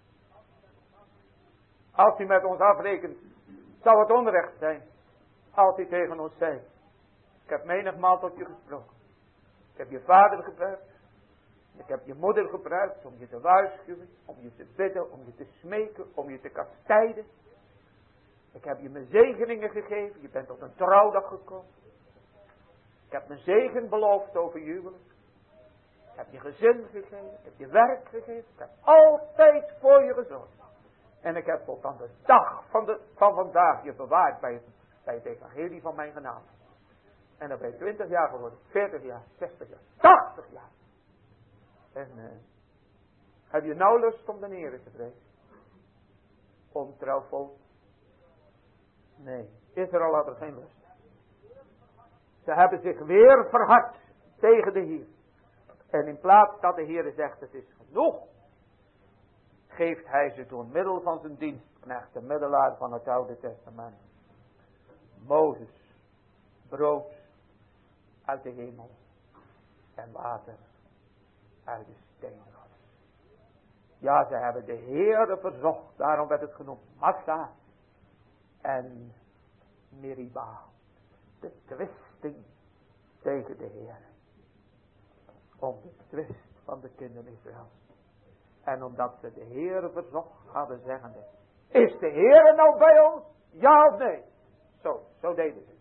Als hij met ons afrekent, zou het onrecht zijn. Als hij tegen ons zei, ik heb menigmaal tot je gesproken. Ik heb je vader gebruikt. Ik heb je moeder gebruikt om je te waarschuwen, om je te bidden, om je te smeken, om je te kastijden. Ik heb je mijn zegeningen gegeven, je bent tot een trouwdag gekomen. Ik heb mijn zegen beloofd over je huwelijk. Ik heb je gezin gegeven, ik heb je werk gegeven. Ik heb altijd voor je gezorgd. En ik heb tot aan de dag van vandaag je bewaard bij het evangelie van mijn genade. En dan ben je 20 jaar geworden, 40 jaar, 60 jaar, 80 jaar. En heb je nou lust om de Heere te vrezen? Ontrouw volk? Nee, Israël had er geen lust. Ze hebben zich weer verhard tegen de Heer. En in plaats dat de Heer zegt, het is genoeg, geeft hij ze door middel van zijn dienstknecht, de middelaar van het Oude Testament. Mozes, brood uit de hemel en water uit de steenrots. Ja, ze hebben de Heere verzocht, daarom werd het genoemd Massa en Meribah. De twisting tegen de Heer. Om de twist van de kinderen Israël. En omdat ze de Heere verzocht hadden zeggende, is de Heere nou bij ons? Ja of nee? Zo deden ze.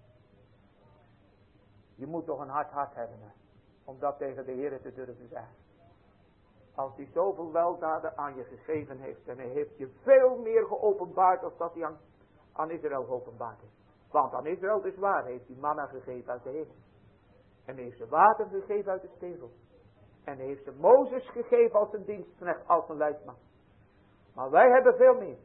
Je moet toch een hard hebben, hè, om dat tegen de Heere te durven zeggen. Als hij zoveel weldaden aan je gegeven heeft, en hij heeft je veel meer geopenbaard dan dat hij aan Israël geopenbaard heeft. Want aan Israël, dus waar, heeft hij manna gegeven uit de hemel. En hij heeft ze water gegeven uit de steenrot. En hij heeft ze Mozes gegeven als een dienstknecht, als een leidsman. Maar wij hebben veel meer.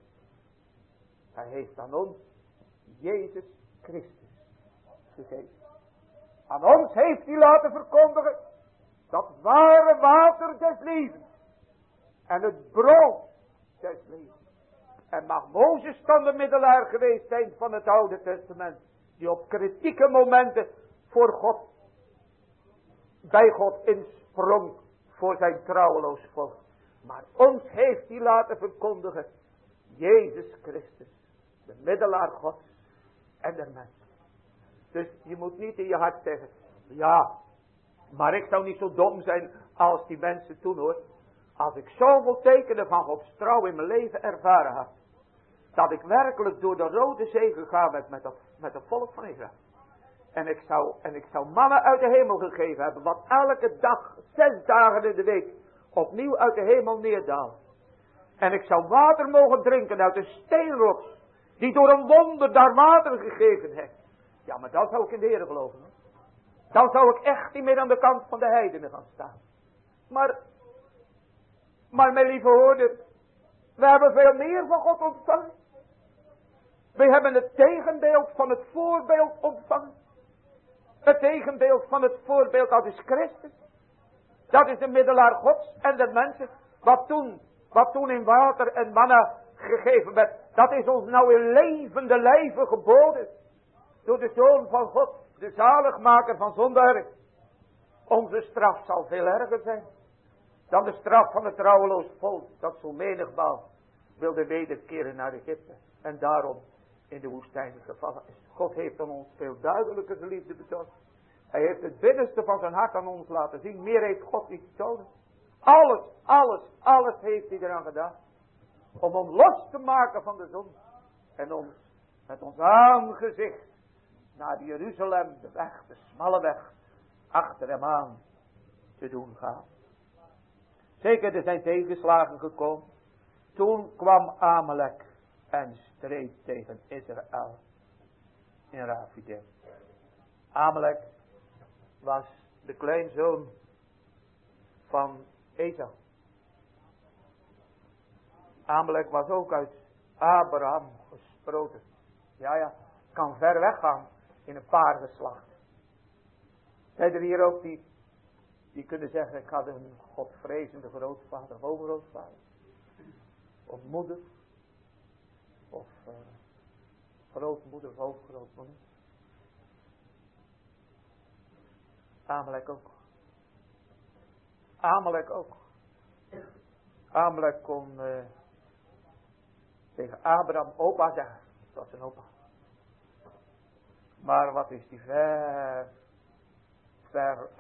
Hij heeft aan ons Jezus Christus gegeven. Aan ons heeft hij laten verkondigen dat ware water des levens. En het brood des levens. En mag Mozes dan de middelaar geweest zijn van het Oude Testament. Die op kritieke momenten voor God, bij God insprong voor zijn trouweloos volk. Maar ons heeft hij laten verkondigen Jezus Christus. De middelaar Gods en der mensen. Dus je moet niet in je hart zeggen, ja, maar ik zou niet zo dom zijn als die mensen toen hoor. Als ik zoveel tekenen van Gods trouw in mijn leven ervaren had. Dat ik werkelijk door de Rode Zee gegaan ben met het volk van Israël. En ik zou mannen uit de hemel gegeven hebben. Wat elke dag, 6 dagen in de week, opnieuw uit de hemel neerdaalt. En ik zou water mogen drinken uit de steenrots. Die door een wonder daar water gegeven heeft. Ja, maar dan zou ik in de Heer geloven. Hè? Dan zou ik echt niet meer aan de kant van de heidenen gaan staan. Maar mijn lieve hoorder, we hebben veel meer van God ontvangen. We hebben het tegenbeeld van het voorbeeld ontvangen. Het tegenbeeld van het voorbeeld, dat is Christus. Dat is de middelaar Gods en de mensen. Wat toen in water en manna gegeven werd, dat is ons nou in levende lijven geboden. Door de Zoon van God, de zaligmaker van zondaren. Onze straf zal veel erger zijn dan de straf van het trouweloos volk, dat zo menigmaal wilde wederkeren naar Egypte. En daarom in de woestijn gevallen is. God heeft aan ons veel duidelijker de liefde betoond. Hij heeft het binnenste van zijn hart aan ons laten zien. Meer heeft God niet getoond. Alles heeft hij eraan gedaan. Om ons los te maken van de zonde. En ons met ons aangezicht naar Jeruzalem, de weg, de smalle weg, achter hem aan te doen gaan. Zeker, er zijn tegenslagen gekomen. Toen kwam Amalek en streed tegen Israël in Rafidim. Amalek was de kleinzoon van Esau. Amalek was ook uit Abraham gesproten. Ja, kan ver weggaan in een paardenslacht. Zijn er hier ook die kunnen zeggen, ik had een godvrezende grootvader of overgrootvader. Of moeder. Of grootmoeder of overgrootmoeder. Amalek ook. Amalek kon tegen Abraham opa zeggen. Dat is een opa. Maar wat is die ver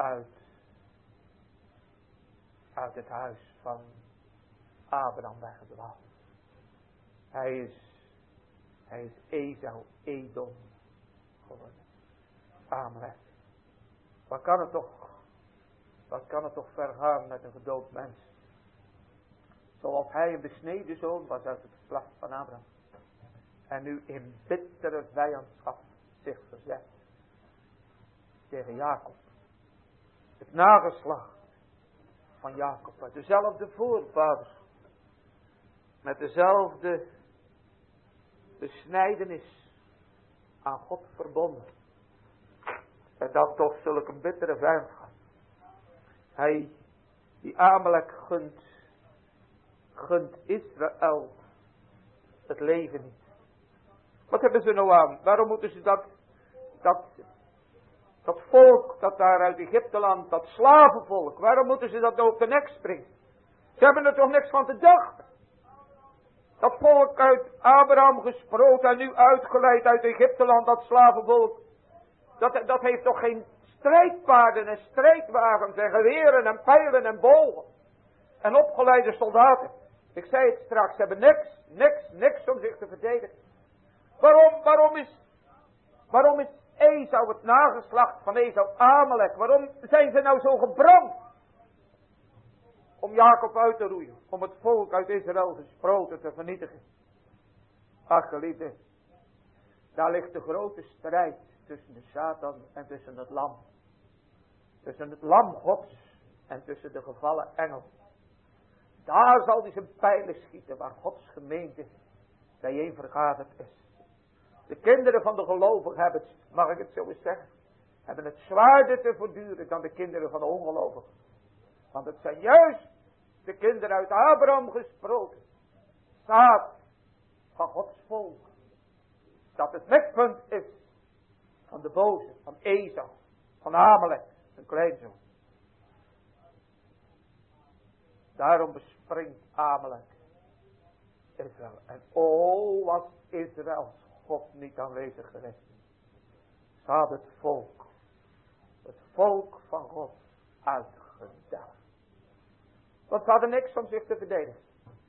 uit het huis van Abraham weggedwaald. Hij is Esau, Edom geworden. Amalek. Wat kan het toch vergaan met een gedood mens? Zoals hij een besneden zoon was uit het geslacht van Abraham. En nu in bittere vijandschap zich verzet. Tegen Jacob. Het nageslacht van Jacob. Uit dezelfde voorvaders. Met dezelfde besnijdenis aan God verbonden. En dan toch zulke een bittere vijandschap. Die Amalek gunt Israël het leven niet. Wat hebben ze nou aan? Waarom moeten ze dat volk dat daar uit Egypteland, dat slavenvolk, waarom moeten ze dat nou op de nek springen? Ze hebben er toch niks van te dachten. Dat volk uit Abraham gesproken en nu uitgeleid uit Egypteland, dat slavenvolk. Dat heeft toch geen strijdpaarden en strijdwagens en geweren en pijlen en bogen. En opgeleide soldaten. Ik zei het straks, ze hebben niks om zich te verdedigen. Waarom is Esau, het nageslacht van Esau, Amalek, waarom zijn ze nou zo gebrand? Om Jacob uit te roeien, om het volk uit Israël gesproten te vernietigen. Ach geliefde, daar ligt de grote strijd tussen de Satan en tussen het lam. Tussen het lam Gods en tussen de gevallen engel. Daar zal hij zijn pijlen schieten waar Gods gemeente bijeen vergaderd is. De kinderen van de gelovigen hebben het, mag ik het zo eens zeggen, hebben het zwaarder te verduren dan de kinderen van de ongelovigen. Want het zijn juist de kinderen uit Abraham gesproken. Zaad van Gods volk. Dat het mikpunt is van de boze, van Esau, van Amalek, zijn kleinzoon. Daarom bespringt Amalek Israël. En was Israëls God niet aanwezig geweest. Ze had het volk van God uitgedaagd. Want ze hadden niks om zich te verdedigen.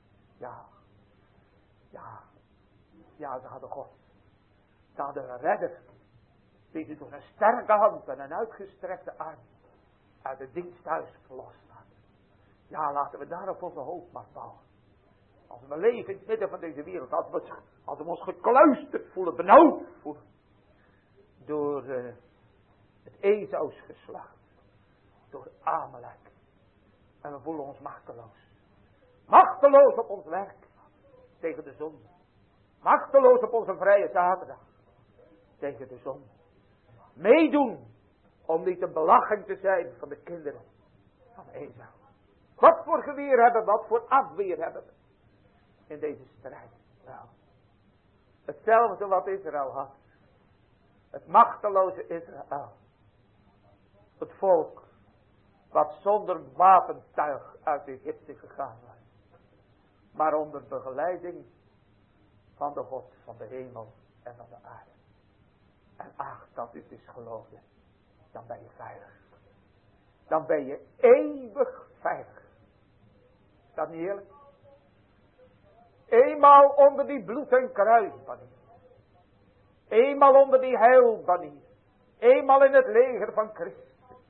Ja, ze hadden God. Ze hadden een redder. Die ze door een sterke hand en een uitgestrekte arm uit het diensthuis verlost had. Ja, laten we daar op onze hoofd maar bouwen. Als we leven in het midden van deze wereld, als we ons gekluisterd voelen, benauwd voelen. Door het Esaus geslacht. Door Amalek. En we voelen ons machteloos. Machteloos op ons werk. Tegen de zonde. Machteloos op onze vrije zaterdag. Tegen de zonde. Meedoen. Om niet een belaching te zijn van de kinderen van Esau. Wat voor geweer hebben we, wat voor afweer hebben we. In deze strijd. Nou, hetzelfde wat Israël had. Het machteloze Israël. Het volk. Wat zonder wapentuig uit Egypte gegaan was. Maar onder begeleiding van de God van de hemel en van de aarde. En ach, dat u het is geloofde. dan ben je veilig. Dan ben je eeuwig veilig. Is dat niet eerlijk? Eenmaal onder die bloed- en kruisbanier. Eenmaal onder die heilbanier. Eenmaal in het leger van Christus.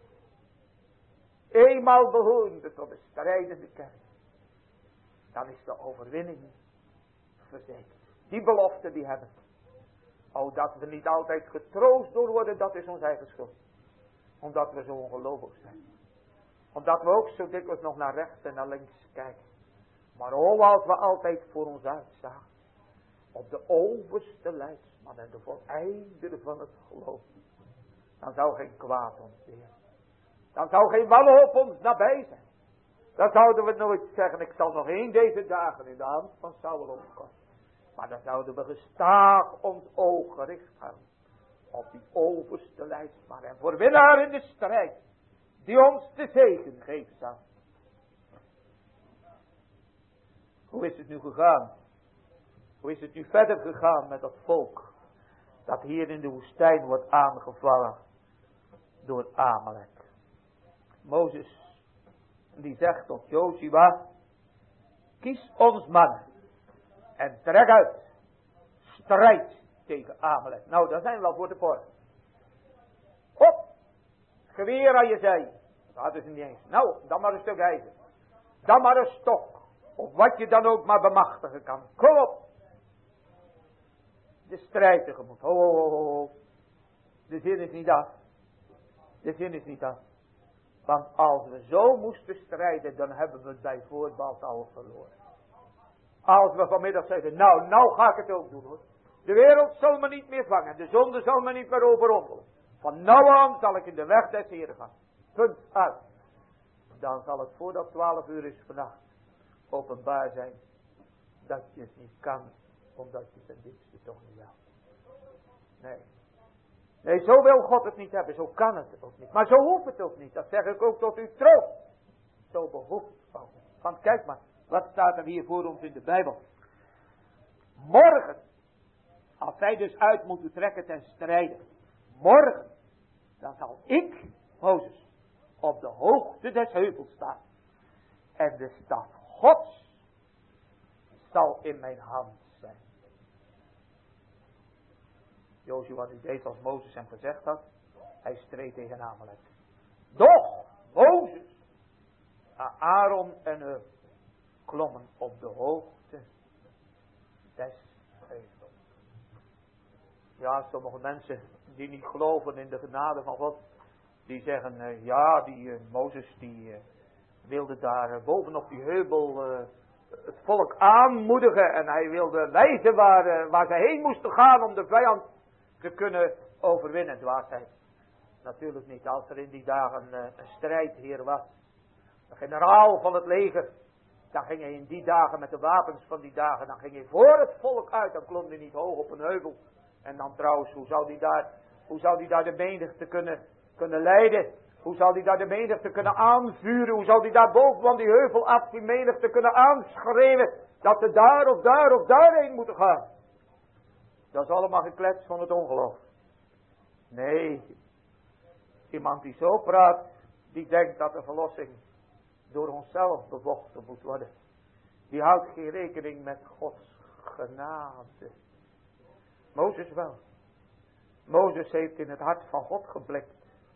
Eenmaal behorende tot de strijdende kerk. Dan is de overwinning verzekerd. Die belofte die hebben. Oh, dat we niet altijd getroost door worden, dat is ons eigen schuld. Omdat we zo ongelovig zijn. Omdat we ook zo dikwijls nog naar rechts en naar links kijken. Maar oh, als we altijd voor ons uitzagen. Op de overste leidsman en de voleinder van het geloof. Dan zou geen kwaad ons deren. Dan zou geen wanhoop ons nabij zijn. Dan zouden we nooit zeggen, ik zal nog één deze dagen in de hand van Saul omkomen. Maar dan zouden we gestaag ons oog gericht houden. Op die overste leidsman en voor winnaar in de strijd. Die ons de zegen geeft zal. Hoe is het nu gegaan? Hoe is het nu verder gegaan met dat volk? Dat hier in de woestijn wordt aangevallen. Door Amalek. Mozes. Die zegt tot Jozua. Kies ons mannen. En trek uit. Strijd tegen Amalek. Nou, daar zijn we al voor de poort. Op. Geweer aan je zij. Dat hadden ze niet eens. Nou, dan maar een stuk ijzer. Dan maar een stok. Of wat je dan ook maar bemachtigen kan. Kom op. De strijd tegemoet. Ho, ho, ho, ho. De zin is niet af. De zin is niet af. Want als we zo moesten strijden, dan hebben we het bij voorbaat al verloren. Als we vanmiddag zeggen, nou ga ik het ook doen hoor. De wereld zal me niet meer vangen. De zonde zal me niet meer overrompelen. Van nou aan zal ik in de weg des Heren gaan. Punt uit. Dan zal het voordat 12 uur is vannacht openbaar zijn. Dat je het niet kan. Omdat je ten diepste toch niet wil. Nee. Nee, zo wil God het niet hebben. Zo kan het ook niet. Maar zo hoeft het ook niet. Dat zeg ik ook tot uw troost. Zo behoeft het ook niet. Want kijk maar. Wat staat er hier voor ons in de Bijbel? Morgen. Als wij dus uit moeten trekken ten strijde. Morgen. Dan zal ik, Mozes, op de hoogte des heuvels staan. En de staf Gods zal in mijn hand zijn. Jozua die deed als Mozes hem gezegd had. Hij streed tegen Amalek. Doch, Mozes, Aaron en Hur klommen op de hoogte des heuvels. Ja, sommige mensen die niet geloven in de genade van God. Die zeggen, Mozes die wilde daar bovenop die heuvel het volk aanmoedigen. En hij wilde wijzen waar ze heen moesten gaan om de vijand te kunnen overwinnen. Dwaasheid. Natuurlijk niet. Als er in die dagen een strijdheer was. Een generaal van het leger. Dan ging hij in die dagen met de wapens van die dagen. Dan ging hij voor het volk uit. Dan klom hij niet hoog op een heuvel. En dan trouwens, hoe zou die daar de menigte kunnen leiden? Hoe zal die daar de menigte kunnen aanvuren? Hoe zal die daar boven van die heuvel af die menigte kunnen aanschreeuwen? Dat ze daar of daar of daarheen moeten gaan. Dat is allemaal geklets van het ongeloof. Nee. Iemand die zo praat. Die denkt dat de verlossing door onszelf bevochten moet worden. Die houdt geen rekening met Gods genade. Mozes wel. Mozes heeft in het hart van God geblikt.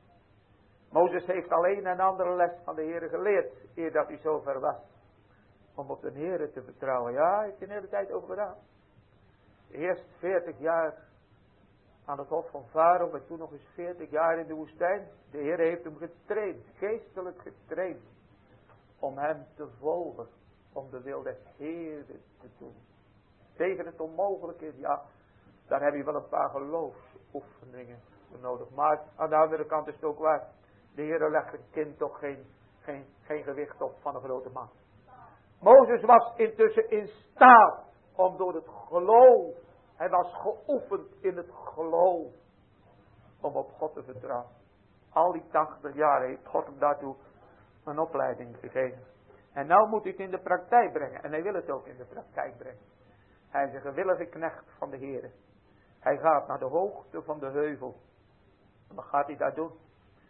Mozes heeft alleen een andere les van de Heer geleerd, eer dat hij zover was. Om op de Heer te vertrouwen. Ja, hij heeft de hele tijd over gedaan. Eerst 40 jaar aan het hof van Farao, maar toen nog eens 40 jaar in de woestijn. De Heer heeft hem getraind, geestelijk getraind, om hem te volgen, om de wil des Heeren te doen. Tegen het onmogelijke, ja, daar heb je wel een paar geloofsoefeningen voor nodig. Maar aan de andere kant is het ook waar. De Heer legt een kind toch geen gewicht op van een grote man. Mozes was intussen in staat om door het geloof. Hij was geoefend in het geloof. Om op God te vertrouwen. Al die 80 jaar heeft God hem daartoe een opleiding gegeven. En nou moet hij het in de praktijk brengen. En hij wil het ook in de praktijk brengen. Hij is een gewillige knecht van de Heer. Hij gaat naar de hoogte van de heuvel. En wat gaat hij daar doen?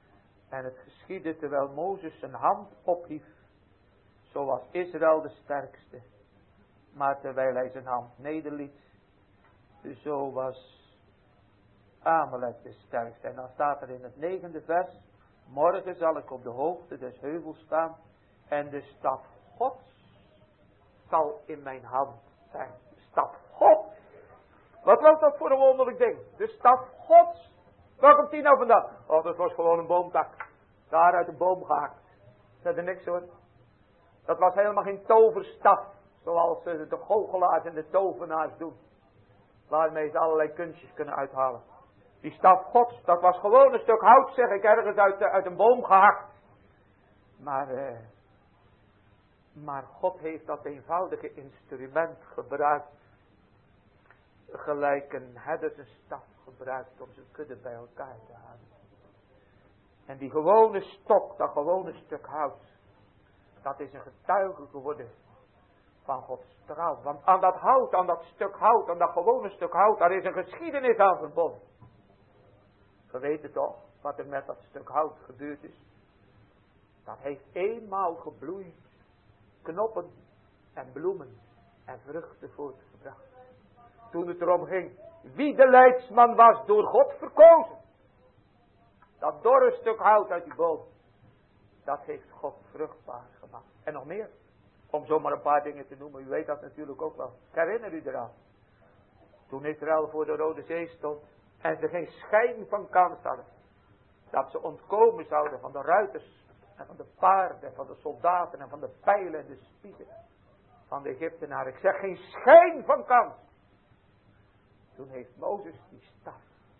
En het geschiedde terwijl Mozes zijn hand ophief. Zo was Israël de sterkste. Maar terwijl hij zijn hand nederliet. Zo was Amalek de sterkste. En dan staat er in het 9e vers. Morgen zal ik op de hoogte des heuvels staan. En de staf Gods zal in mijn hand zijn. De staf Gods. Wat was dat voor een wonderlijk ding? De staf Gods. Waar komt die nou vandaan? Oh, dat was gewoon een boomtak. Daar uit een boom gehakt. Dat is niks hoor. Dat was helemaal geen toverstaf. Zoals de goochelaars en de tovenaars doen. Waarmee ze allerlei kunstjes kunnen uithalen. Die staf Gods, dat was gewoon een stuk hout, zeg ik, ergens uit een boom gehakt. Maar God heeft dat eenvoudige instrument gebruikt. Gelijk een herder zijn staf gebruikt om zijn kudde bij elkaar te houden. En die gewone stok, dat gewone stuk hout, dat is een getuige geworden van Gods trouw. Want aan dat hout, aan dat stuk hout, aan dat gewone stuk hout, daar is een geschiedenis aan verbonden. We weten toch wat er met dat stuk hout gebeurd is. Dat heeft eenmaal gebloeid, knoppen en bloemen en vruchten voortgebracht. Toen het erom ging wie de leidsman was door God verkozen. Dat dorre stuk hout uit die boom. Dat heeft God vruchtbaar gemaakt. En nog meer. Om zomaar een paar dingen te noemen. U weet dat natuurlijk ook wel. Herinner u eraan. Toen Israël voor de Rode Zee stond. En ze geen schijn van kans hadden. Dat ze ontkomen zouden van de ruiters. En van de paarden. En van de soldaten. En van de pijlen en de spieken. Van de Egyptenaren. Ik zeg geen schijn van kans. Toen heeft Mozes die staf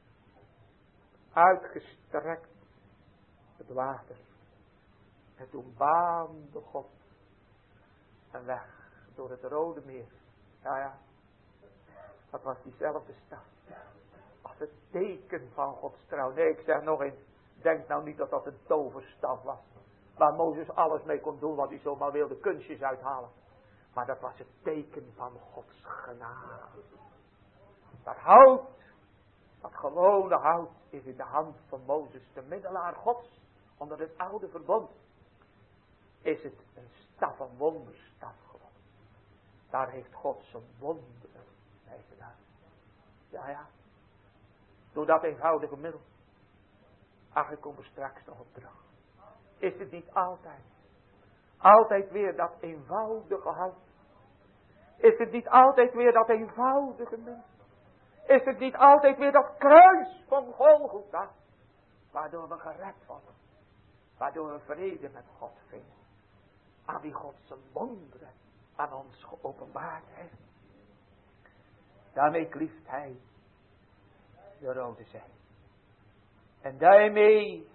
uitgestrekt het water. En toen baande God een weg door het Rode Meer. Ja, dat was diezelfde staf. Als het teken van Gods trouw. Nee, ik zeg nog eens, denk nou niet dat dat een toverstaf was. Waar Mozes alles mee kon doen wat hij zomaar wilde, kunstjes uithalen. Maar dat was het teken van Gods genade. Dat hout, dat gewone hout, is in de hand van Mozes, de middelaar Gods, onder het oude verbond. Is het een staf, een wonderstaf geworden. Daar heeft God zijn wonderen mee gedaan. Ja. Door dat eenvoudige middel. Ach, ik kom er straks nog op terug. Is het niet altijd weer dat eenvoudige hout? Is het niet altijd weer dat eenvoudige middel? Is het niet altijd weer dat kruis van Golgotha, waardoor we gered worden, waardoor we vrede met God vinden, aan wie God zijn wonderen aan ons geopenbaard heeft. Daarmee klieft hij de Rode Zee. En daarmee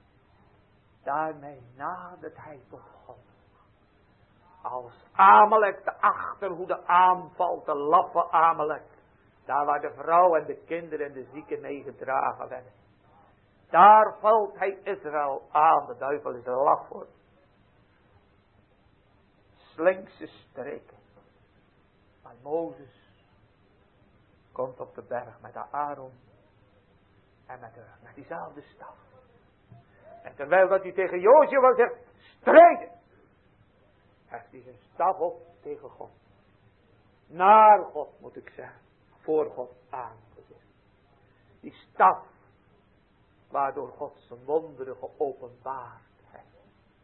nadert hij tot God. Als Amalek de achterhoede aanvalt, de laffe Amalek. Daar waar de vrouw en de kinderen en de zieken meegedragen werden. Daar valt hij Israël aan. De duivel is laf voor. Slinkse streken. Maar Mozes komt op de berg met Aaron en met diezelfde staf. En terwijl dat hij tegen Jozua zegt, strijden, heft hij zijn staf op tegen God. Naar God moet ik zeggen. Voor God aangezet. Die staf waardoor God zijn wonderen geopenbaard heeft.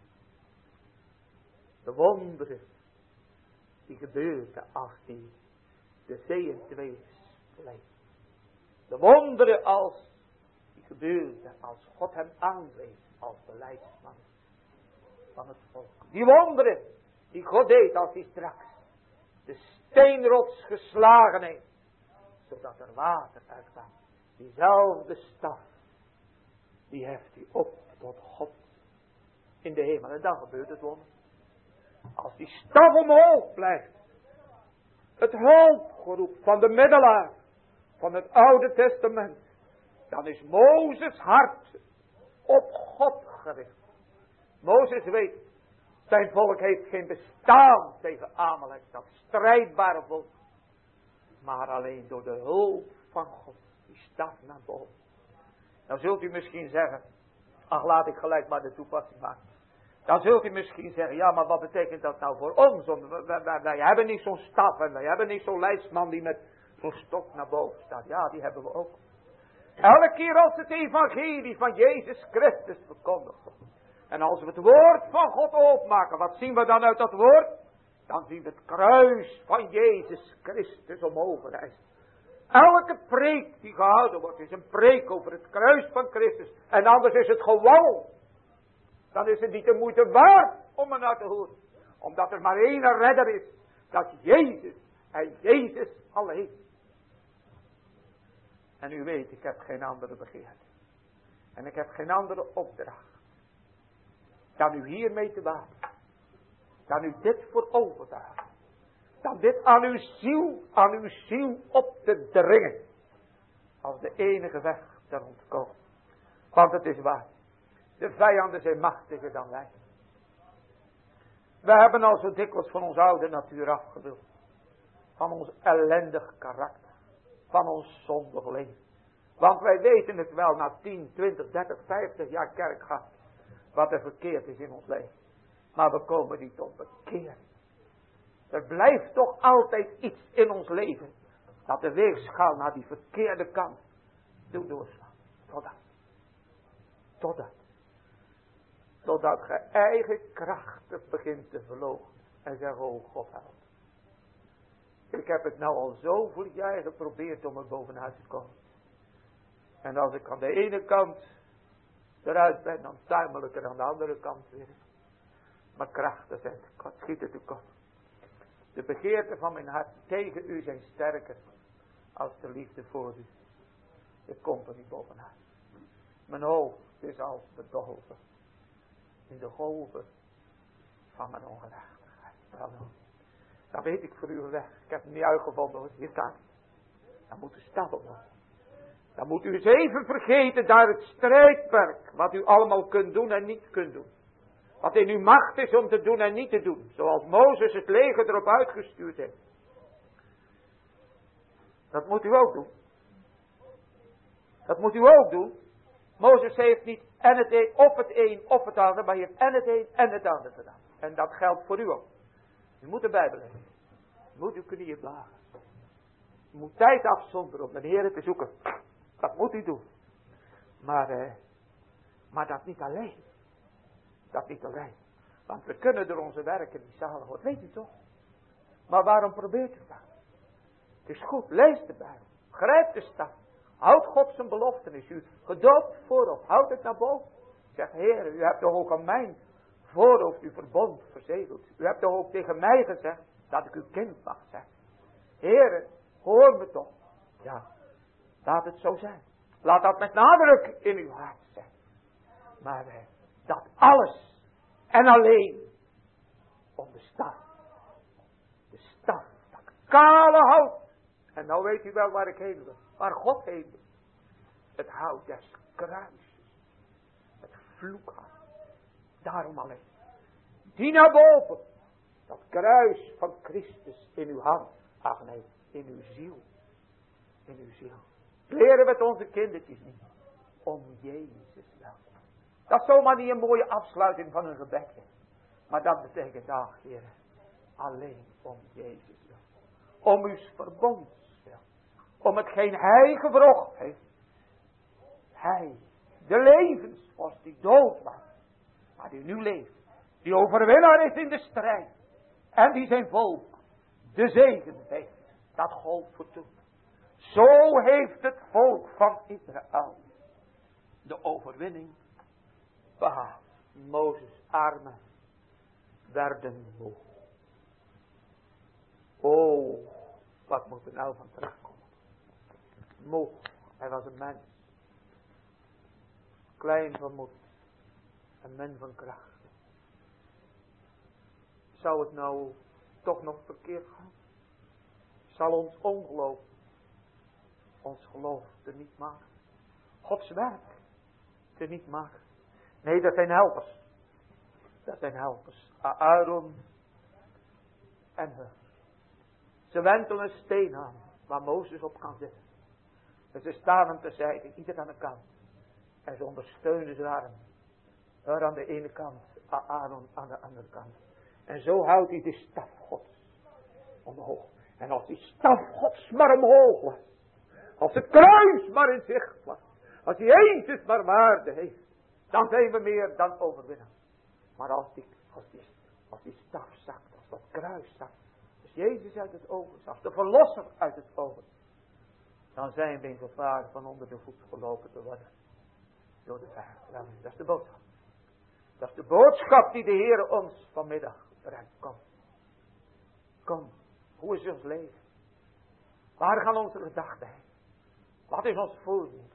De wonderen die gebeurden als die de zee in twee spleet. De wonderen als die gebeurden als God hem aanwees als de leidsman van het volk. Die wonderen die God deed als hij straks de steenrots geslagen heeft. Zodat er water uitkwam. Diezelfde staf. Die heft hij op tot God. In de hemel. En dan gebeurt het wonder. Als die staf omhoog blijft. Het hulpgeroep van de middelaar. Van het Oude Testament. Dan is Mozes hart op God gericht. Mozes weet. Zijn volk heeft geen bestaan tegen Amalek. Dat strijdbare volk. Maar alleen door de hulp van God. Die staf naar boven. Dan zult u misschien zeggen. Ach, laat ik gelijk maar de toepassing maken. Dan zult u misschien zeggen, ja, maar wat betekent dat nou voor ons? Wij hebben niet zo'n staf en wij hebben niet zo'n leidsman die met zo'n stok naar boven staat. Ja, die hebben we ook. Elke keer als het evangelie van Jezus Christus verkondigd wordt. En als we het woord van God opmaken, wat zien we dan uit dat woord? Dan zien we het kruis van Jezus Christus omhoog rijzen. Elke preek die gehouden wordt is een preek over het kruis van Christus. En anders is het gewoon. Dan is het niet de moeite waard om er naar te horen. Omdat er maar één redder is. Dat is Jezus. En Jezus alleen. En u weet, ik heb geen andere begeerte. En ik heb geen andere opdracht. Dan u hiermee te waken. Dan u dit voor ogen te houden. Dan dit aan uw ziel op te dringen. Als de enige weg te ontkomen. Want het is waar. De vijanden zijn machtiger dan wij. We hebben al zo dikwijls van onze oude natuur afgewild. Van ons ellendig karakter. Van ons zondig leven. Want wij weten het wel na 10, 20, 30, 50 jaar kerk gaat. Wat er verkeerd is in ons leven. Maar we komen niet tot bekering. Er blijft toch altijd iets in ons leven. Dat de weegschaal naar die verkeerde kant doet doorslaan. Totdat je eigen krachten begint te verloochenen. En zegt, oh God help. Ik heb het nou al zoveel jaar geprobeerd om er bovenuit te komen. En als ik aan de ene kant eruit ben, dan tuimel ik er aan de andere kant weer. Mijn krachten zijn tekort, schieten tekort. De begeerten van mijn hart tegen u zijn sterker als de liefde voor u. Ik kom er niet bovenuit. Mijn hoofd is als bedolven in de golven van mijn ongerechtigheid. Dan weet ik voor u een weg. Ik heb hem niet uitgevonden hoor. Hier staat het. Dan moet u stappen worden. Dan moet u eens even vergeten daar het strijdperk. Wat u allemaal kunt doen en niet kunt doen. Wat in uw macht is om te doen en niet te doen. Zoals Mozes het leger erop uitgestuurd heeft. Dat moet u ook doen. Dat moet u ook doen. Mozes heeft niet en het een of het ander. Maar hij heeft en het een en het ander gedaan. En dat geldt voor u ook. U moet de Bijbel lezen. U moet uw knieën blagen. U moet tijd afzonderen om de Heer te zoeken. Dat moet u doen. Maar dat niet alleen. Dat niet alleen. Want we kunnen door onze werken niet zalig worden. Weet u toch? Maar waarom probeert u dat? Het is goed. Lees de Bijbel. Grijp de staf. Houd God zijn beloften. Is u gedoopt voorop. Houd het naar boven. Zeg, Heer, u hebt toch ook aan mijn voorhoofd uw verbond verzegeld. U hebt toch ook tegen mij gezegd dat ik uw kind mag zijn. Heer, hoor me toch. Ja, laat het zo zijn. Laat dat met nadruk in uw hart zijn. Maar dat alles en alleen om de staf. De staf, dat kale hout. En nou weet u wel waar ik heen wil. Waar God heen wil. Het hout des kruises. Het vloekhout. Daarom alleen. Die naar boven. Dat kruis van Christus in uw hand. Ach nee, in uw ziel. In uw ziel. Leren we het onze kindertjes niet. Om Jezus wel. Dat is zomaar niet een mooie afsluiting van een gebedje. Maar dat betekent, ach Heer, alleen om Jezus wil. Om uw verbonds wil. Om hetgeen Hij gewrocht heeft. Hij, de levensvorst die dood was. Maar die nu leeft. Die overwinnaar is in de strijd. En die zijn volk de zegen heeft. Dat gold voor toen. Zo heeft het volk van Israël de overwinning behaald. Mozes' armen werden moe. Oh, wat moet er nou van terugkomen? Moe, hij was een mens. Klein van moed. Een mens van kracht. Zou het nou toch nog verkeerd gaan? Zal ons ongeloof ons geloof er niet maken? Gods werk er niet maken? Nee, dat zijn helpers. Dat zijn helpers. Aaron en Hur. Ze wentelen een steen aan waar Mozes op kan zitten. En ze staan hem terzijde, ieder aan de kant. En ze ondersteunen zijn arm Daar aan de ene kant, Aaron aan de andere kant. En zo houdt hij de staf Gods omhoog. En als die staf Gods maar omhoog was. Als het kruis maar in zicht was. Als die Jezus maar waarde heeft. Dan zijn we meer dan overwinnaars. Maar als die staf zakt. Als dat kruis zakt. Als Jezus uit het oog is. Als de verlosser uit het oog is. Dan zijn we in gevaar van onder de voet gelopen te worden. Door de vijand. Dat is de boodschap. Dat is de boodschap die de Heer ons vanmiddag brengt. Kom. Kom. Hoe is ons leven? Waar gaan onze gedachten heen? Wat is ons voornemen?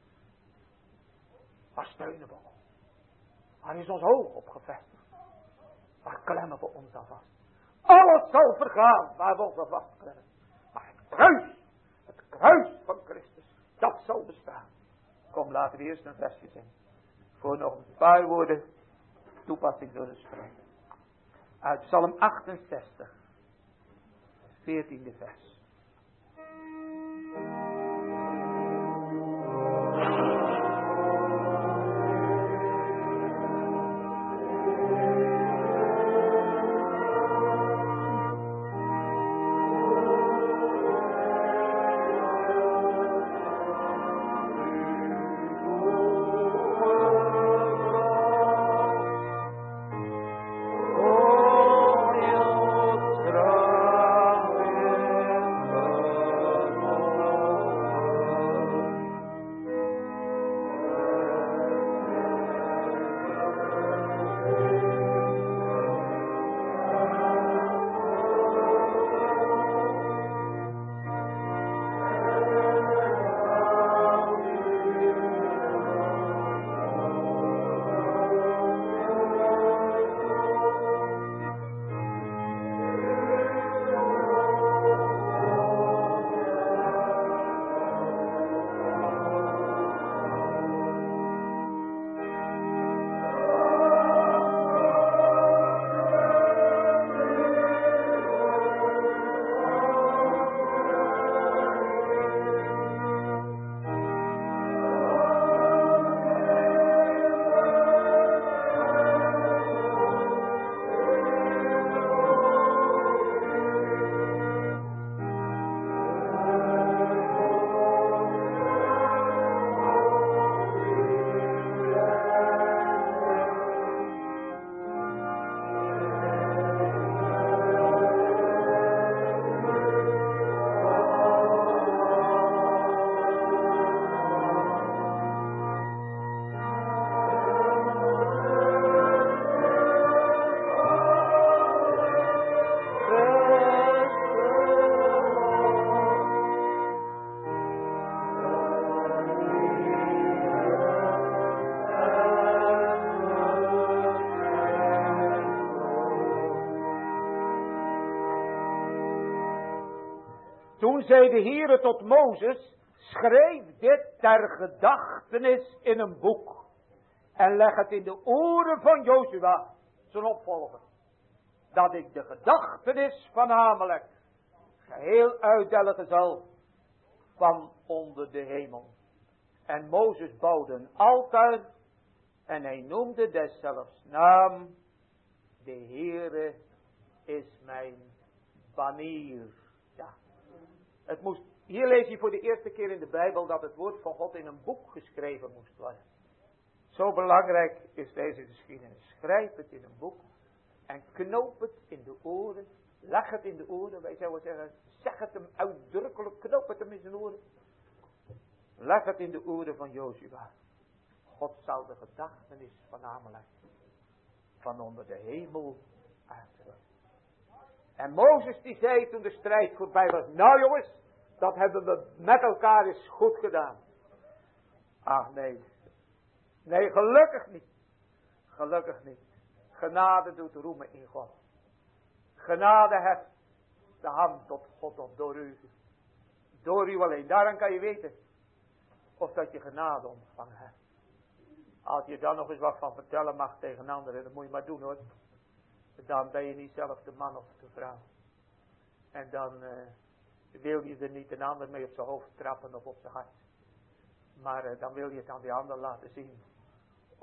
Waar steunen we op? Waar is ons oog op gevestigd? Waar klemmen we ons aan vast? Alles zal vergaan waar we ons aan vastklemmen. Maar het kruis van Christus, dat zal bestaan. Kom, laten we eerst een versje zingen. Voor nog een paar woorden toepassing zullen spreken. Uit Psalm 68, 14e vers. Toen zei de Heere tot Mozes, schrijf dit ter gedachtenis in een boek. En leg het in de oren van Jozua, zijn opvolger. Dat ik de gedachtenis van Amalek geheel uitdelgen zal van onder de hemel. En Mozes bouwde een altaar en hij noemde deszelfs naam. De Heere is mijn banier. Ja. Het moest, hier lees je voor de eerste keer in de Bijbel dat het woord van God in een boek geschreven moest worden. Zo belangrijk is deze geschiedenis. Schrijf het in een boek en knoop het in de oren. Leg het in de oren. Wij zouden zeggen, zeg het hem uitdrukkelijk, knoop het hem in zijn oren. Leg het in de oren van Jozua. God zal de gedachtenis van Amalek van onder de hemel uitrukken. En Mozes die zei toen de strijd voorbij was, nou jongens, dat hebben we met elkaar eens goed gedaan. Ach nee, nee gelukkig niet. Gelukkig niet. Genade doet roemen in God. Genade heft de hand tot God op door u. Door u alleen. Daaraan kan je weten of dat je genade ontvangen hebt. Als je daar nog eens wat van vertellen mag tegen anderen, dat moet je maar doen hoor. Dan ben je niet zelf de man of de vrouw. En dan wil je er niet een ander mee op zijn hoofd trappen of op zijn hart. Maar dan wil je het aan die ander laten zien.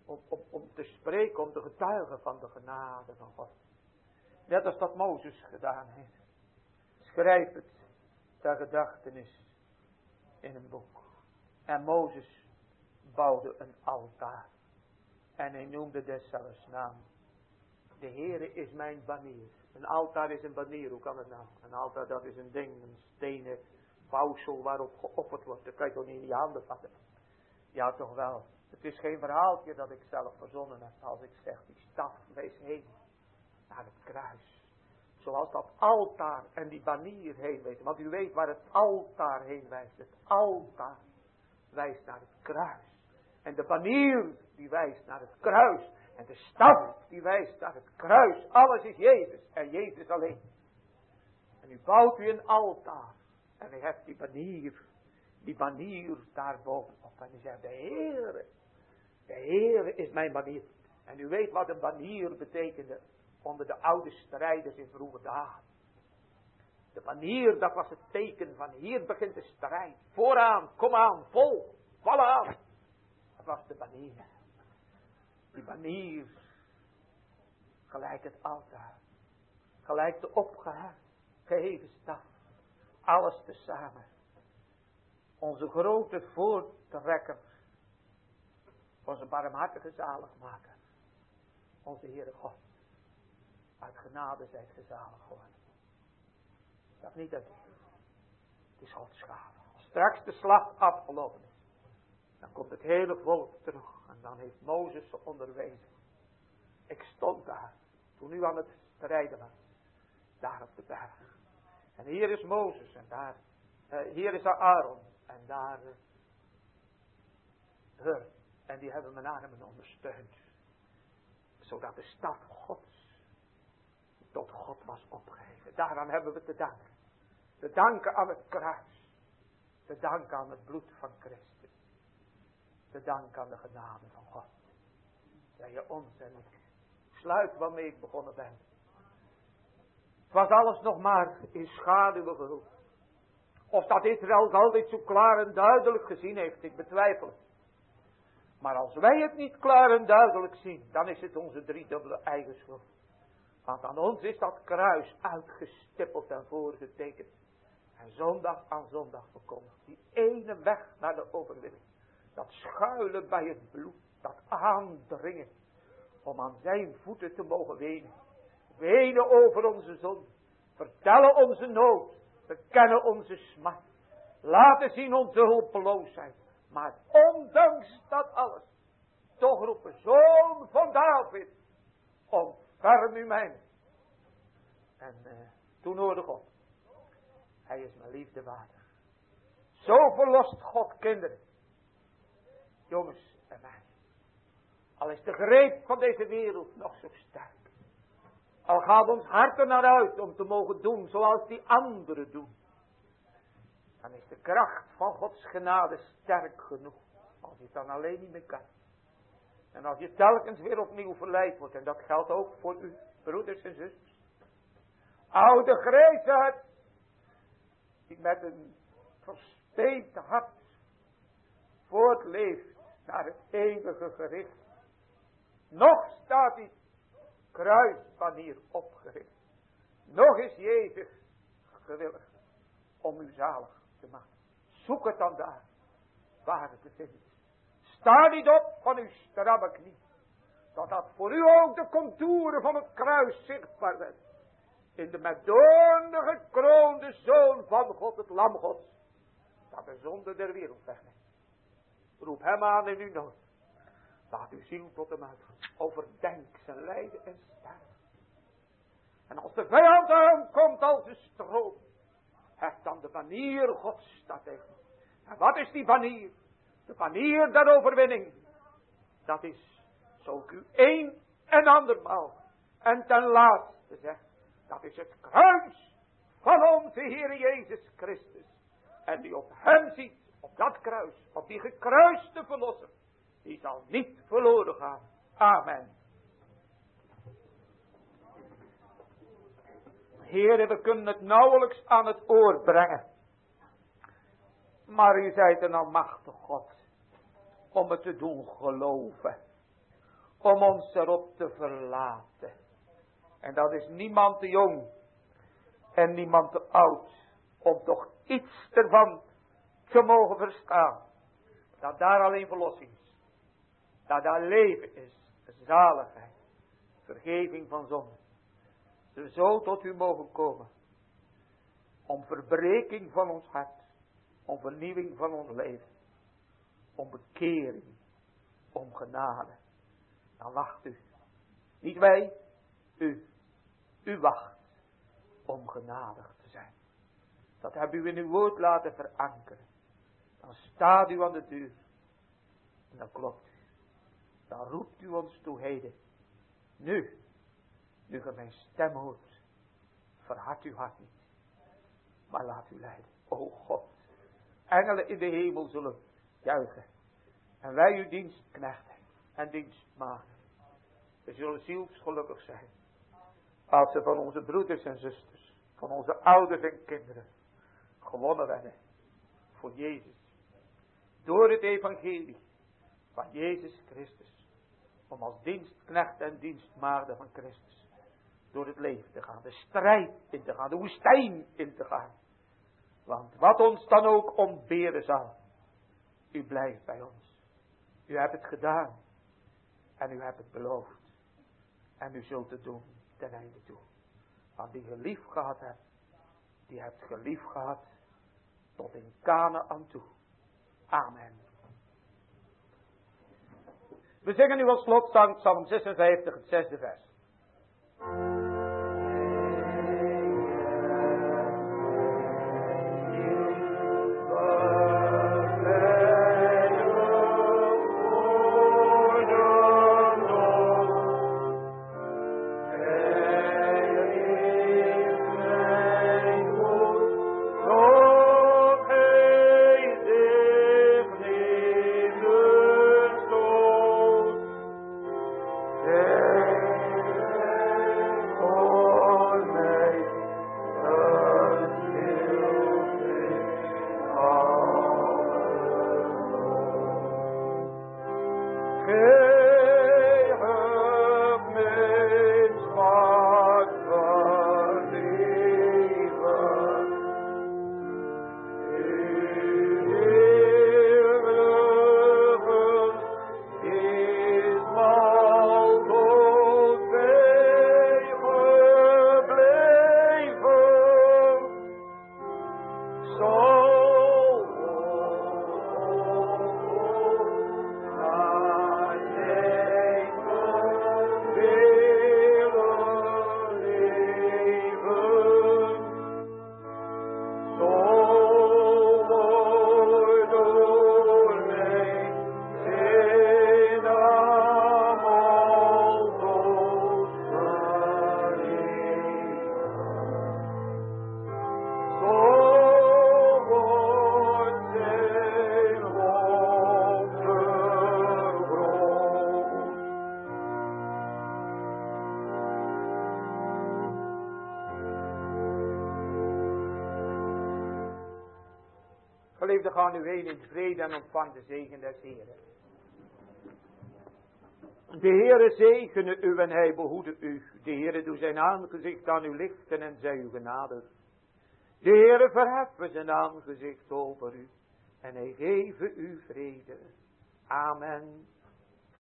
om te spreken, om te getuigen van de genade van God. Net als dat Mozes gedaan heeft. Schrijf het ter gedachtenis in een boek. En Mozes bouwde een altaar. En hij noemde deszelfs naam. De Heere is mijn banier. Een altaar is een banier, hoe kan het nou? Een altaar, dat is een ding, een stenen bouwsel waarop geofferd wordt. Dat kan je toch niet in je handen vatten? Ja, toch wel. Het is geen verhaaltje dat ik zelf verzonnen heb. Als ik zeg, die staf, wees heen naar het kruis. Zoals dat altaar en die banier heen wezen. Want u weet waar het altaar heen wijst. Het altaar wijst naar het kruis. En de banier die wijst naar het kruis. En de staf die wijst naar het kruis. Alles is Jezus en Jezus alleen. En u bouwt u een altaar. En u hebt die banier daarbovenop. En u zegt, de Heere is mijn banier. En u weet wat een banier betekende onder de oude strijders in vroege dagen. De banier, dat was het teken van hier begint de strijd. Vooraan, kom aan, vol, vallen aan. Dat was de banier. Die banier, gelijk het altaar, gelijk de opgeheven staf, alles tezamen. Onze grote voortrekker, onze barmhartige zaligmaker, onze Heere God. Uit genade zijt ge zalig geworden. Dat niet uit u. Het is Gods gave. Als straks de slag afgelopen is, dan komt het hele volk terug. En dan heeft Mozes ze onderwezen. Ik stond daar, toen u aan het strijden was. Daar op de berg. En hier is Mozes. En daar, hier is Aaron. En daar, Hur. En die hebben mijn armen ondersteund. Zodat de staf Gods tot God was opgeheven. Daaraan hebben we te danken. Te danken aan het kruis. Te danken aan het bloed van Christus. Te danken aan de genade van God. Zij je ons en ik. Sluit waarmee ik begonnen ben. Het was alles nog maar in schaduwen gehuld. Of dat Israël het altijd zo klaar en duidelijk gezien heeft, ik betwijfel het. Maar als wij het niet klaar en duidelijk zien, dan is het onze driedubbele eigen schuld. Want aan ons is dat kruis uitgestippeld en voorgetekend. En zondag aan zondag verkondigd. Die ene weg naar de overwinning. Dat schuilen bij het bloed. Dat aandringen. Om aan zijn voeten te mogen wenen. Wenen over onze zonde. Vertellen onze nood. Bekennen onze smart. Laten zien onze hulpeloosheid. Maar ondanks dat alles. Toch roepen, Zoon van David. Ontferm u mij. En toen hoorde God. Hij is mijn liefdewaardig. Zo verlost God kinderen. Jongens en meisjes. Al is de greep van deze wereld nog zo sterk. Al gaat ons hart er naar uit om te mogen doen zoals die anderen doen. Dan is de kracht van Gods genade sterk genoeg. Als je het dan alleen niet meer kan. En als je telkens weer opnieuw verleid wordt. En dat geldt ook voor u, broeders en zusters. Oude grijsheid. Die met een versteend hart voortleeft naar het eeuwige gericht. Nog staat die kruisbanier opgericht. Nog is Jezus gewillig om u zalig te maken. Zoek het dan daar, waar het te vinden is. Sta niet op van uw stramme knie. Totdat voor u ook de contouren van het kruis zichtbaar zijn. In de met doornen gekroonde Zoon van God, het Lam Gods. Dat de zonde der wereld wegneemt. Roep hem aan in uw nood. Laat uw ziel tot hem uitgaan. Overdenk zijn lijden en sterven. En als de vijand aankomt als een stroom. Heft dan de banier Gods staat tegen. En wat is die banier? De banier der overwinning. Dat is, zo ik u een en andermaal en ten laatste zeg. Dat is het kruis van onze Heer Jezus Christus. En die op hem ziet, op dat kruis, op die gekruiste verlosser. Die zal niet verloren gaan. Amen. Heere, we kunnen het nauwelijks aan het oor brengen. Maar u zijt een almachtig God. Om het te doen geloven. om ons erop te verlaten. En dat is niemand te jong en niemand te oud om toch iets ervan te mogen verstaan. Dat daar alleen verlossing is. Dat daar leven is, zaligheid, vergeving van zonde. We zo tot u mogen komen. Om verbreking van ons hart. Om vernieuwing van ons leven. Om bekering. Om genade. Dan wacht u. Niet wij. U. U wacht. Om genadig te zijn. Dat hebt u in uw woord laten verankeren. Dan staat u aan de deur. En dan klopt u. Dan roept u ons toe heden. Nu. Nu ge mijn stem hoort. Verhard uw hart niet. Maar laat u leiden. O God. Engelen in de hemel zullen juichen. En wij uw dienstknechten en dienstmaagden. We zullen zielsgelukkig zijn. Als ze van onze broeders en zusters. Van onze ouders en kinderen. Gewonnen werden. Voor Jezus. Door het evangelie. Van Jezus Christus. Om als dienstknechten en dienstmaagden van Christus. Door het leven te gaan. De strijd in te gaan. De woestijn in te gaan. Want wat ons dan ook ontberen zal. U blijft bij ons. U hebt het gedaan. En u hebt het beloofd. En u zult het doen ten einde toe. Want die ge lief gehad hebt. Die hebt ge lief gehad. Tot in Kanaan toe. Amen. We zingen nu als slotzang Psalm 56, het 6e vers. Geliefden, gaan u heen in vrede en ontvang de zegen des Heren. De Heere zegene u en hij behoede u. De Heere doe zijn aangezicht aan u lichten en zij u genadig. De Heere verheffen zijn aangezicht over u en hij geven u vrede. Amen.